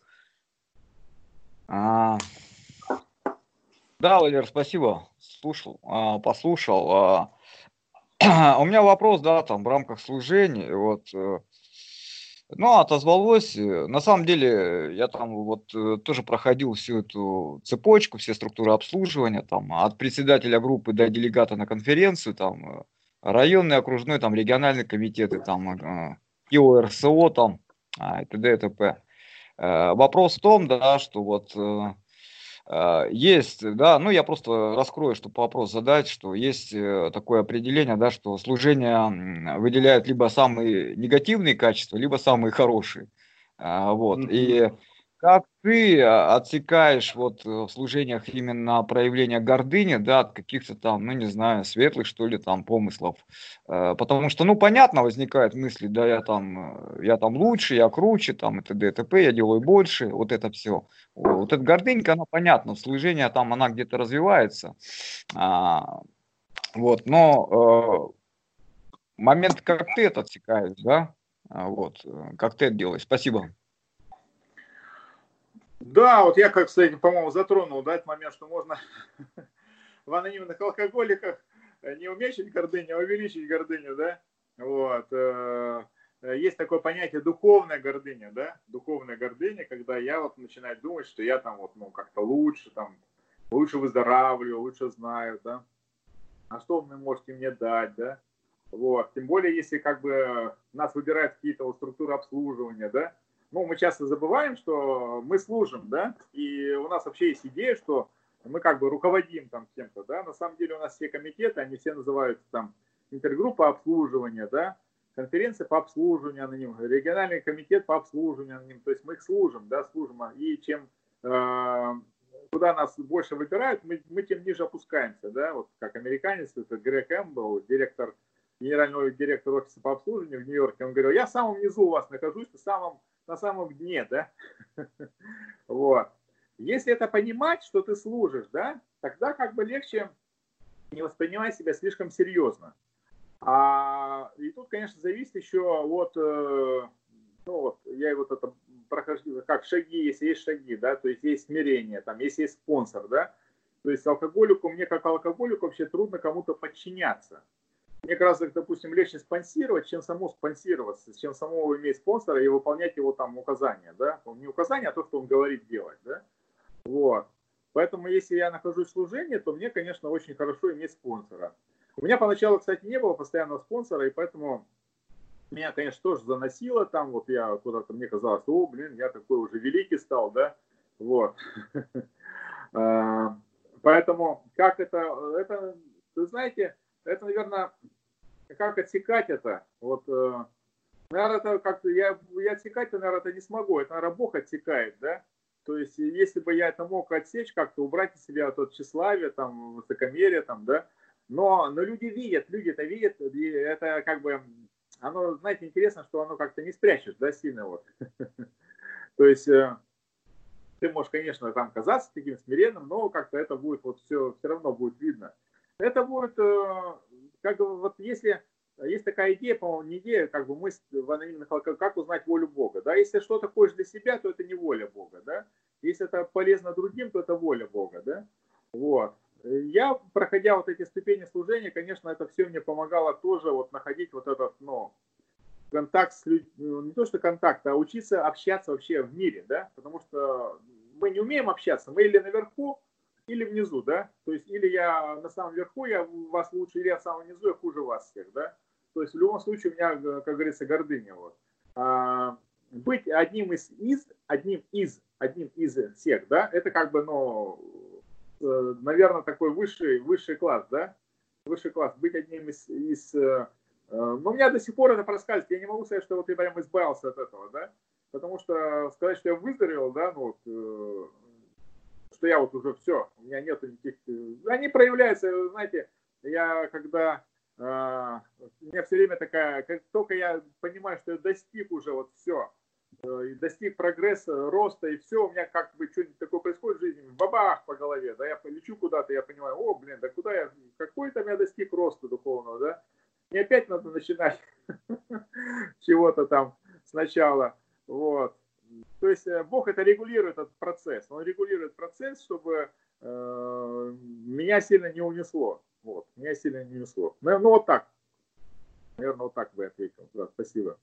А, да, Валер, спасибо. Слушал, а, послушал. А, у меня вопрос, да, там в рамках служения, вот. Ну, отозвалось. На самом деле, я там вот тоже проходил всю эту цепочку, все структуры обслуживания, там, от председателя группы до делегата на конференцию, там, районный, окружной, там, региональные комитеты, там, ИОРСО, там, и т.д. и т.п. Вопрос в том, да, что вот есть, да, ну я просто раскрою, чтобы вопрос задать, что есть такое определение, да, что служение выделяет либо самые негативные качества, либо самые хорошие, вот, mm-hmm. И как ты отсекаешь вот в служениях именно проявление гордыни, да, от каких-то там, ну не знаю, светлых, что ли, там помыслов, потому что, ну понятно, возникают мысли, да, я там, я там лучше, я круче, там, и т.д. и т.п., я делаю больше, вот это все. Вот эта гордынька, она понятна, служение там, она где-то развивается, а, вот, но э, момент, как ты это отсекаешь, да, вот, как ты это делаешь. Спасибо. Да, вот я, как, кстати, по-моему, затронул, да, этот момент, что можно в анонимных алкоголиках не уменьшить гордыню, а увеличить гордыню, да, вот. Есть такое понятие духовная гордыня, да, духовная гордыня, когда я вот начинаю думать, что я там вот, ну, как-то лучше, там, лучше выздоравливаю, лучше знаю, да, а что вы можете мне дать, да, вот, тем более, если как бы нас выбирают какие-то вот структуры обслуживания, да, ну, мы часто забываем, что мы служим, да, и у нас вообще есть идея, что мы как бы руководим там кем-то, да, на самом деле у нас все комитеты, они все называются там интергруппа обслуживания, да, конференция по обслуживанию аноним, региональный комитет по обслуживанию аноним, то есть мы их служим, да, служим, и чем э, куда нас больше выбирают, мы, мы тем ниже опускаемся, да, вот как американец, это Грег Эмбл, директор, генеральный директор офиса по обслуживанию в Нью-Йорке, он говорил, я в самом низу у вас нахожусь, на самом, на самом дне, да, вот. Если это понимать, что ты служишь, да, тогда как бы легче не воспринимать себя слишком серьезно. А, и тут, конечно, зависит еще от, ну вот, я вот это прохожу, как шаги, если есть шаги, да, то есть есть смирение, там, если есть спонсор, да, то есть алкоголику, мне как алкоголику вообще трудно кому-то подчиняться. Мне как раз, допустим, легче спонсировать, чем самому спонсироваться, чем самому иметь спонсора и выполнять его там указания, да, не указания, а то, что он говорит делать, да, вот. Поэтому, если я нахожусь в служении, то мне, конечно, очень хорошо иметь спонсора. У меня поначалу, кстати, не было постоянного спонсора, и поэтому меня, конечно, тоже заносило там, вот я куда-то, мне казалось, о, блин, я такой уже великий стал, да, вот. Поэтому, как это, это, вы знаете, это, наверное, как отсекать это, вот, наверное, это как-то, я, я отсекать-то, наверное, это не смогу, это, наверное, Бог отсекает, да, То есть, если бы я это мог отсечь, как-то убрать из себя вот это тщеславие, там, высокомерие, там, да, но, но люди видят, люди это видят, и это как бы, оно, знаете, интересно, что оно как-то не спрячешь, да, сильно вот. То есть, ты можешь, конечно, там казаться таким смиренным, но как-то это будет вот все, все равно будет видно. Это будет, как бы, вот если, есть такая идея, по-моему, не идея, как бы мысль в анонимных алкоголиках, как узнать волю Бога, да, если что-то хочешь для себя, то это не воля Бога, да, если это полезно другим, то это воля Бога, да, вот. Я, проходя вот эти ступени служения, конечно, это все мне помогало тоже вот находить вот этот, ну, контакт с людьми, не то что контакт, а учиться общаться вообще в мире, да, потому что мы не умеем общаться, мы или наверху, или внизу, да, то есть или я на самом верху, я вас лучше, или я в самом низу, я хуже вас всех, да, то есть в любом случае у меня, как говорится, гордыня, вот. А, быть одним из, из, одним из, одним из всех, да, это как бы, ну, наверное, такой высший, высший класс, да, высший класс, быть одним из, из но у меня до сих пор это проскальзывает. Я не могу сказать, что вот я прям избавился от этого, да, потому что сказать, что я выздоровел, да, ну вот, э, что я вот уже все, у меня нету никаких, они проявляются, знаете, я когда, э, у меня все время такая, как только я понимаю, что я достиг уже вот все, э, достиг прогресса, роста и все, у меня как бы что-нибудь такое происходит в жизни, бабах по голове, да, я полечу куда-то, я понимаю, о, блин, да куда я, какой там я достиг роста духовного, да. И опять надо начинать чего-то там сначала. Вот. То есть Бог это регулирует этот процесс. Он регулирует процесс, чтобы э, меня сильно не унесло. Вот. Меня сильно не унесло. Ну, ну вот так. Наверное, вот так бы я ответил. Да, спасибо.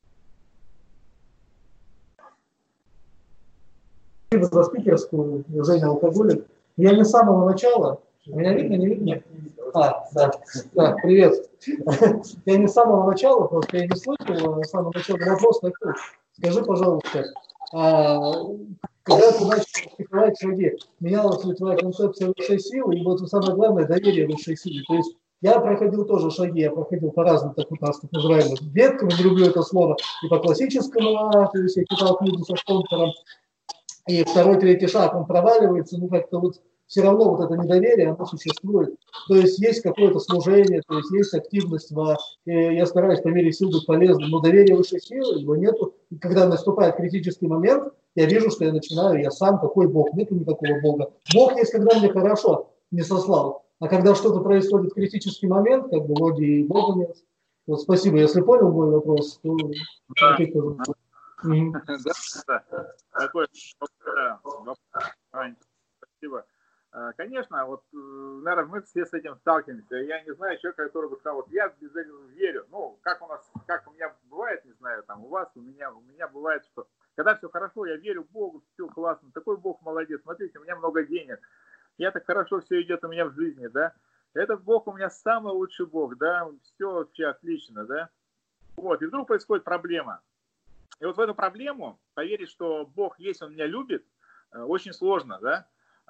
Спасибо за спикерскую, Женя Алкоголик. Я не с самого начала. Меня видно, не видно? А, да, да, привет. Я не с самого начала, просто я не слышал, на самом начале вопрос такой. Скажи, пожалуйста, а, когда ты начал практиковать шаги, менялась ли твоя концепция высшей силы, и вот самое главное, доверие высшей силе? То есть я проходил тоже шаги, я проходил по разным, так у нас так называемым веткам, не люблю это слово, и по классическому, то есть я читал книгу со спонсором, и второй, третий шаг, он проваливается, ну как-то вот все равно вот это недоверие, оно существует. То есть есть какое-то служение, то есть есть активность, в, я стараюсь по мере сил быть полезным, но доверия высшей силы, его нету. И когда наступает критический момент, я вижу, что я начинаю, я сам, какой Бог, нету никакого Бога. Бог есть, когда мне хорошо, не сослал. А когда что-то происходит, критический момент, как бы вроде и Бога нет. Вот спасибо, если понял мой вопрос, то... Да, да, да. Такой вопрос. Спасибо. Конечно, вот, наверное, мы все с этим сталкиваемся. Я не знаю человека, который бы сказал, вот я без этого верю. Ну, как у нас, как у меня бывает, не знаю, там у вас, у меня, у меня бывает, что когда все хорошо, я верю Богу, все классно, такой Бог молодец, смотрите, у меня много денег, я так хорошо все идет у меня в жизни, да. Этот Бог у меня самый лучший Бог, да, все вообще отлично, да. Вот, и вдруг происходит проблема. И вот в эту проблему поверить, что Бог есть, Он меня любит, очень сложно, да.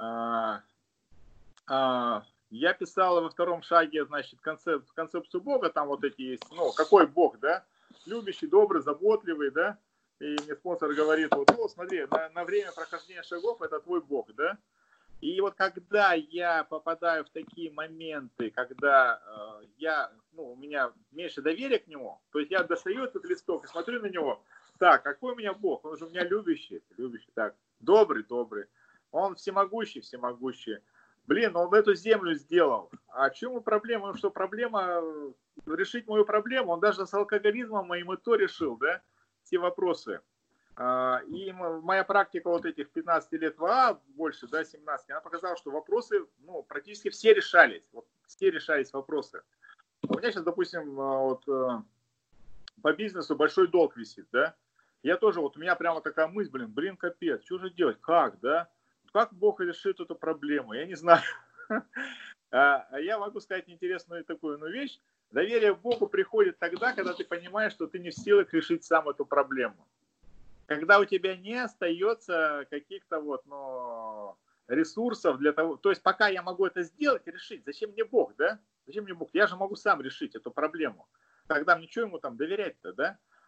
Я писал во втором шаге, значит, концеп, концепцию Бога, там вот эти есть, ну, какой Бог, да, любящий, добрый, заботливый, да, и мне спонсор говорит, вот, ну, смотри, на, на время прохождения шагов это твой Бог, да, и вот когда я попадаю в такие моменты, когда э, я, ну, у меня меньше доверия к нему, то есть я достаю этот листок и смотрю на него, так, какой у меня Бог, он же у меня любящий, любящий, так, добрый, добрый, он всемогущий, всемогущий. Блин, он эту землю сделал. А в чем проблема? Ну, что проблема, решить мою проблему, он даже с алкоголизмом моим и то решил, да, все вопросы. И моя практика вот этих пятнадцати лет в АА, больше, да, семнадцати, она показала, что вопросы, ну, практически все решались. Вот, все решались вопросы. У меня сейчас, допустим, вот, по бизнесу большой долг висит, да. Я тоже, вот у меня прямо такая мысль, блин, блин, капец, что же делать, как, да? Как Бог решит эту проблему? Я не знаю. А я могу сказать интересную такую ну, вещь. Доверие к Богу приходит тогда, когда ты понимаешь, что ты не в силах решить сам эту проблему. Когда у тебя не остается каких-то вот, ну, ресурсов для того. То есть пока я могу это сделать и решить, зачем мне Бог, да? Зачем мне Бог? Я же могу сам решить эту проблему. Тогда мне что ему там доверять-то, да?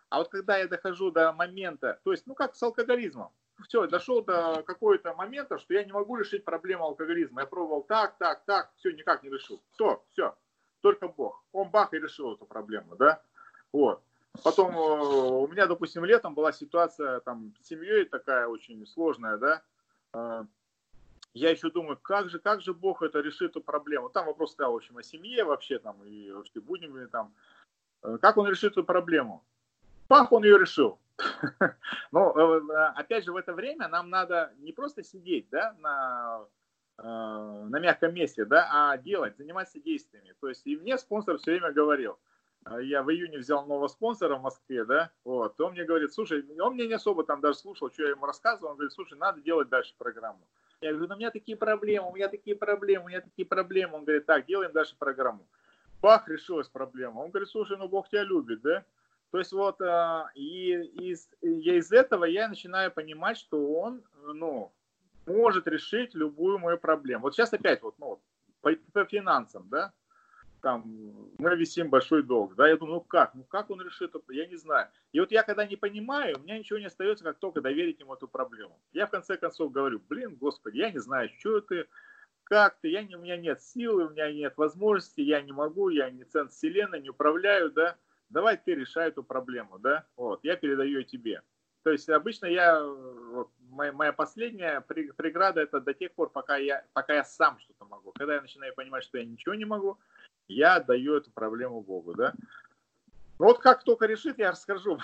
А вот когда я дохожу до момента, то есть, ну как с алкоголизмом, все, дошел до какого-то момента, что я не могу решить проблему алкоголизма. Я пробовал так, так, так, все, никак не решил. Все, все, только Бог. Он бах и решил эту проблему, да. Вот. Потом у меня, допустим, летом была ситуация там с семьей такая очень сложная, да. Я еще думаю, как же, как же Бог это решит эту проблему. Там вопрос стоял, в общем, о семье вообще там, и вообще будем ли там. Как он решит эту проблему? Пах, он ее решил. Но, опять же, в это время нам надо не просто сидеть, да, на, на мягком месте, да, а делать, заниматься действиями. То есть, и мне спонсор все время говорил, я в июне взял нового спонсора в Москве, да, вот, он мне говорит, слушай, он мне не особо там даже слушал, что я ему рассказывал, он говорит, слушай, надо делать дальше программу. Я говорю, ну у меня такие проблемы, у меня такие проблемы, у меня такие проблемы. Он говорит, так, делаем дальше программу. Бах, решилась проблема. Он говорит, слушай, ну Бог тебя любит, да? То есть вот, и из, я из этого я начинаю понимать, что он, ну, может решить любую мою проблему. Вот сейчас опять вот, ну, по, по финансам, да? Там, мы висим большой долг, да, я думаю, ну как, ну как он решит это, я не знаю. И вот я когда не понимаю, у меня ничего не остается, как только доверить ему эту проблему. Я в конце концов говорю, блин, Господи, я не знаю, что ты, как ты, я не, у меня нет силы, у меня нет возможности, я не могу, я не центр вселенной, не управляю, да, давай ты решай эту проблему, да, вот, я передаю ее тебе. То есть обычно я, вот, моя, моя последняя преграда это до тех пор, пока я, пока я сам что-то могу. Когда я начинаю понимать, что я ничего не могу, я отдаю эту проблему Богу, да. Вот как только решит, я расскажу,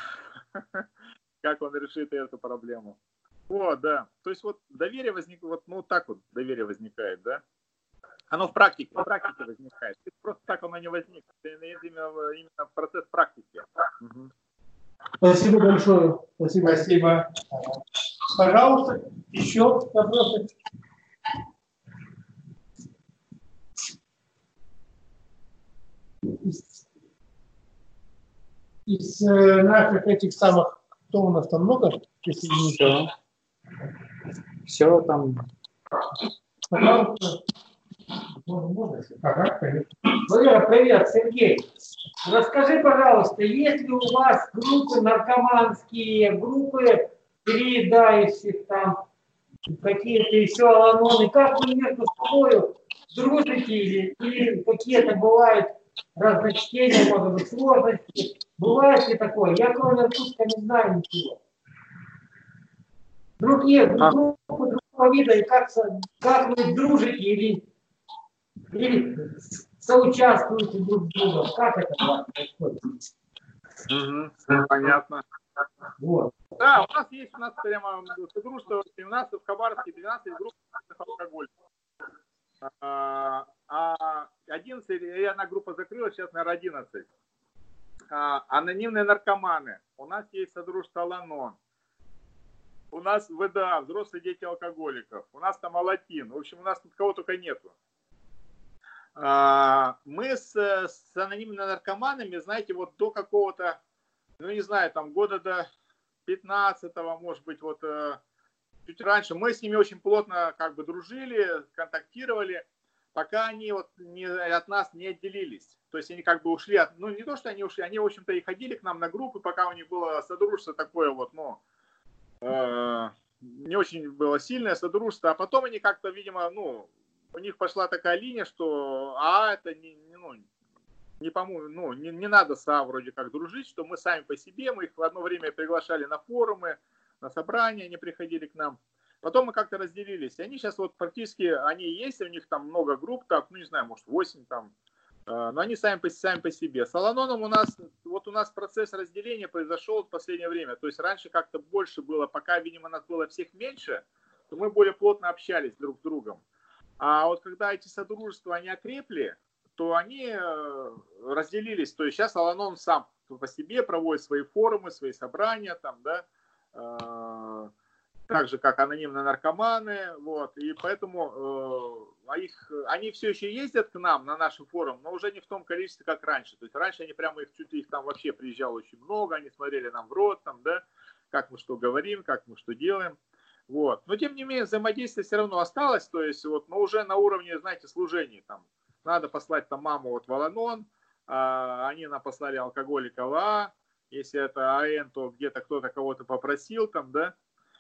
как он решит эту проблему. Вот, да. То есть вот доверие возникает, вот, ну так вот доверие возникает, да. Оно в практике, в практике возникает. Просто так оно не возникнет. Это именно, именно процесс практики. Угу. Спасибо большое. Спасибо. Спасибо. Пожалуйста, еще вопросы? Из, из э, наших этих самых, кто у нас там много? Все. Все там. Пожалуйста. Можно? Ага, конечно. Валера, привет, Сергей. Расскажи, пожалуйста, есть ли у вас группы наркоманские, группы переедающих там, какие-то еще аланоны? Как вы между собой дружите или, или какие-то бывают разночтения, может быть, сложности? Бывает ли такое? Я кроме русского не знаю ничего. Другие группы другого вида, и как, как вы дружите или, или соучаствуете друг с другом? Как это у вас происходит? Угу, понятно. Вот. Да, у нас есть у нас прямо содружество, у нас в Хабаровске двенадцать групп алкоголя. А одиннадцать, и одна группа закрылась, сейчас, наверное, одиннадцать. А, анонимные наркоманы. У нас есть содружество Аланон. У нас ВДА, взрослые дети алкоголиков. У нас там Алатин. В общем, у нас тут кого только нету. А, мы с, с анонимными наркоманами, знаете, вот до какого-то, ну не знаю, там года до пятнадцатого, может быть, вот чуть раньше, мы с ними очень плотно как бы дружили, контактировали, пока они вот не, от нас не отделились. То есть они как бы ушли, от, ну не то, что они ушли, они, в общем-то, и ходили к нам на группы, пока у них было содружество такое вот, ну, э, не очень было сильное содружество, а потом они как-то, видимо, ну, у них пошла такая линия, что, а, это не, не ну, не, по-моему, ну, не, не надо с А вроде как дружить, что мы сами по себе, мы их в одно время приглашали на форумы, на собрания, они приходили к нам. Потом мы как-то разделились. И они сейчас вот практически, они есть, у них там много групп, так, ну не знаю, может восемь там, но они сами по, сами по себе. С Аланоном у нас, вот у нас процесс разделения произошел в последнее время. То есть раньше как-то больше было, пока, видимо, нас было всех меньше, то мы более плотно общались друг с другом. А вот когда эти содружества, они окрепли, то они разделились. То есть сейчас Аланон сам по себе проводит свои форумы, свои собрания, там, да, так же, как анонимные наркоманы, вот, и поэтому э, их, они все еще ездят к нам на наши форумы, но уже не в том количестве, как раньше. То есть раньше они прямо их чуть ли их там вообще приезжало очень много, они смотрели нам в рот, там, да, как мы что говорим, как мы что делаем, вот. Но тем не менее взаимодействие все равно осталось, то есть вот, но уже на уровне, знаете, служений, там, надо послать там маму вот в Аланон, а, они нам послали алкоголика в А, Если это АН, то где-то кто-то кого-то попросил там, да.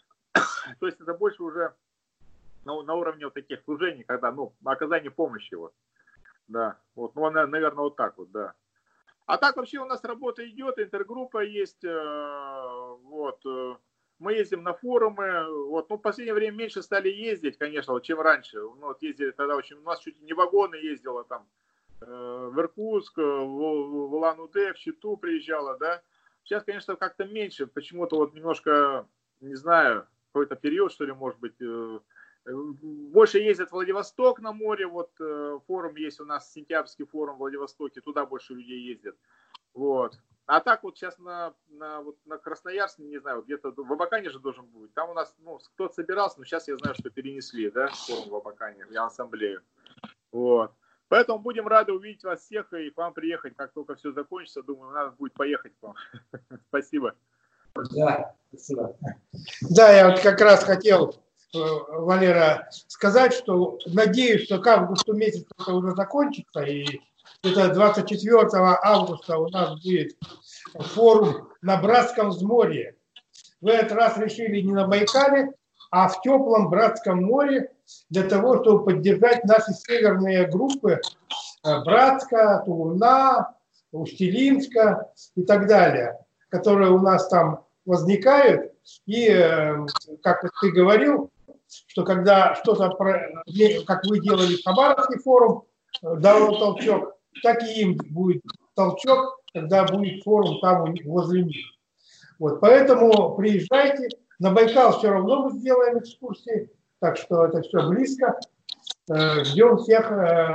То есть это больше уже на, на уровне вот таких служений, когда, ну, оказание помощи, вот. Да, вот, ну, наверное, вот так вот, да. А так вообще у нас работа идет, интергруппа есть, э, вот, э, мы ездим на форумы, вот, ну, в последнее время меньше стали ездить, конечно, вот, чем раньше, ну, вот ездили тогда очень, у нас чуть не вагоны ездило там, э, в Иркутск, в, в Улан-Удэ, в Читу приезжала, да, сейчас, конечно, как-то меньше, почему-то вот немножко, не знаю, какой-то период, что ли, может быть, э, больше ездят в Владивосток на море, вот э, форум есть у нас, сентябрьский форум в Владивостоке, туда больше людей ездят, вот. А так вот сейчас на, на, вот на Красноярск, не знаю, вот где-то в Абакане же должен быть, там у нас, ну, кто-то собирался, но сейчас я знаю, что перенесли, да, форум в Абакане, в ассамблею, вот. Поэтому будем рады увидеть вас всех и к вам приехать, как только все закончится, думаю, надо будет поехать к вам. Спасибо. Да, спасибо. Да, я вот как раз хотел, Валера, сказать, что надеюсь, что к августу месяцу это уже закончится, и это двадцать четвёртого августа у нас будет форум на Братском взморье. В этот раз решили не на Байкале, а в теплом Братском море, для того, чтобы поддержать наши северные группы Братска, Тулуна, Устилимска и так далее, которые у нас там возникают. И, как ты говорил, что когда что-то, как вы делали в Хабаровский форум, дало толчок, так и им будет толчок, когда будет форум там возле них. Вот, поэтому приезжайте. На Байкал все равно мы сделаем экскурсии, так что это все близко. Ждем всех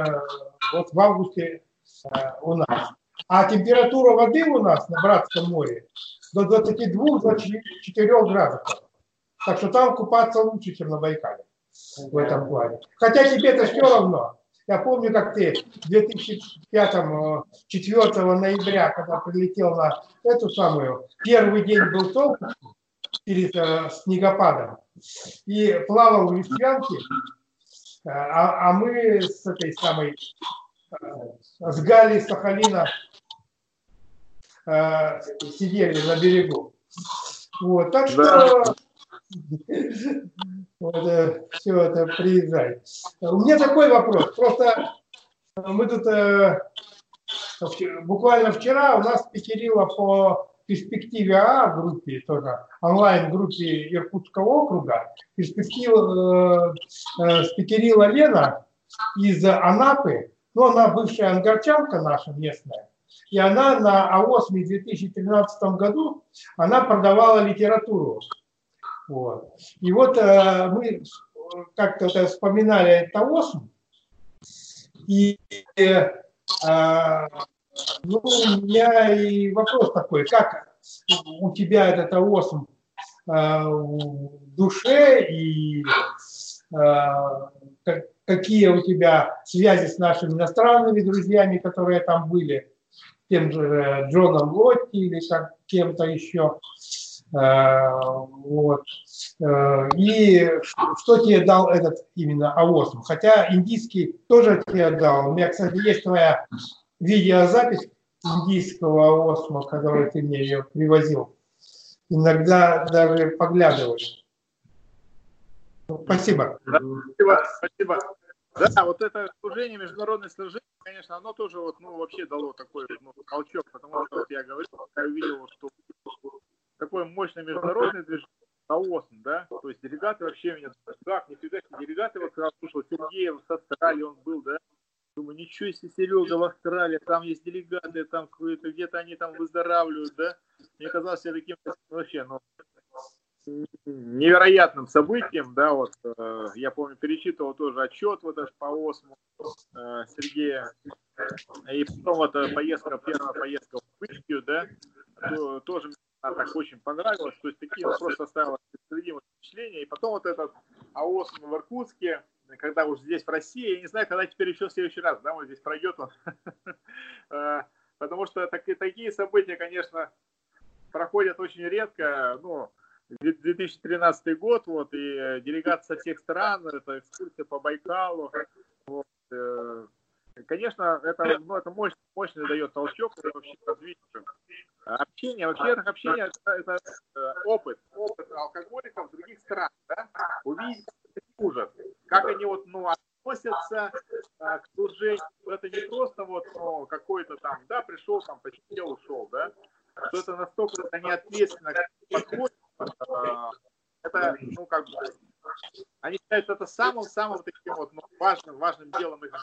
вот в августе у нас. А температура воды у нас на Братском море до двадцати двух — двадцати четырёх градусов. Так что там купаться лучше, чем на Байкале в этом плане. Хотя тебе-то все равно. Я помню, как ты в две тысячи пятом, четвёртого ноября, когда прилетел на эту самую, первый день был солнечный, перед э, снегопадом, и плавал в Лисвянке, а, а мы с этой самой, э, с Галей Сахалина э, сидели на берегу. Вот, так что вот, э, все это приезжает. У меня такой вопрос. Просто мы тут э, буквально вчера у нас спикерила по перспективе А группе, тоже онлайн-группе Иркутского округа, перспектива э, э, спикерила Лена из Анапы, ну, она бывшая ангарчанка наша местная, и она на АОСМе в две тысячи тринадцатом году она продавала литературу. Вот. И вот э, мы как-то вспоминали этот АОСМ, и э, ну, у меня и вопрос такой, как у тебя этот АОСМ э, в душе, и э, какие у тебя связи с нашими иностранными друзьями, которые там были, тем же Джоном Лотти или как, кем-то еще. Э, вот. Э, и что тебе дал этот именно АОСМ? Хотя индийский тоже тебе дал. У меня, кстати, есть твоя видеозапись индийского АОСМа, который ты мне ее привозил. Иногда даже поглядываю. Спасибо. Да, спасибо, спасибо. Да, вот это служение, международное служение, конечно, оно тоже вот, ну, вообще дало такой, ну, толчок, потому что вот я говорил, я увидел, что такое мощное международное движение, АОСМ, да, то есть делегаты вообще меня, как, нифига себе, делегаты, вот когда слушал Сергеев с Австралии он был, да, думаю, ничего себе, Серега в Австралии, там есть делегаты, там где-то они там выздоравливают, да, мне казалось я таким вообще, ну, невероятным событием, да, вот, э, я помню, перечитывал тоже отчет вот этот по АОСМу э, Сергея, и потом вот поездка, первая поездка в Индию, да, то, тоже мне так очень понравилось, то есть такие вот просто оставило впечатления, и потом вот этот АОСМ в Иркутске, когда уже здесь в России, я не знаю, когда теперь еще в следующий раз, да, вот здесь пройдет он, потому что такие события, конечно, проходят очень редко, ну, две тысячи тринадцатый год, вот, и делегация со всех стран, это экскурсия по Байкалу, вот, э, конечно, это, ну, это мощно, мощно дает толчок вообще развитию Общение, во-первых, общение это, это опыт, опыт алкоголиков других стран, да? Увидеть ужас, как они вот, ну, относятся а, к служению. Это не просто вот, ну, какой-то там, да, пришел, там, посидел, ушел, да? Что это настолько они ответственно подходят, а, это, ну, как бы, они считают это самым-самым таким вот, ну, важным, важным делом их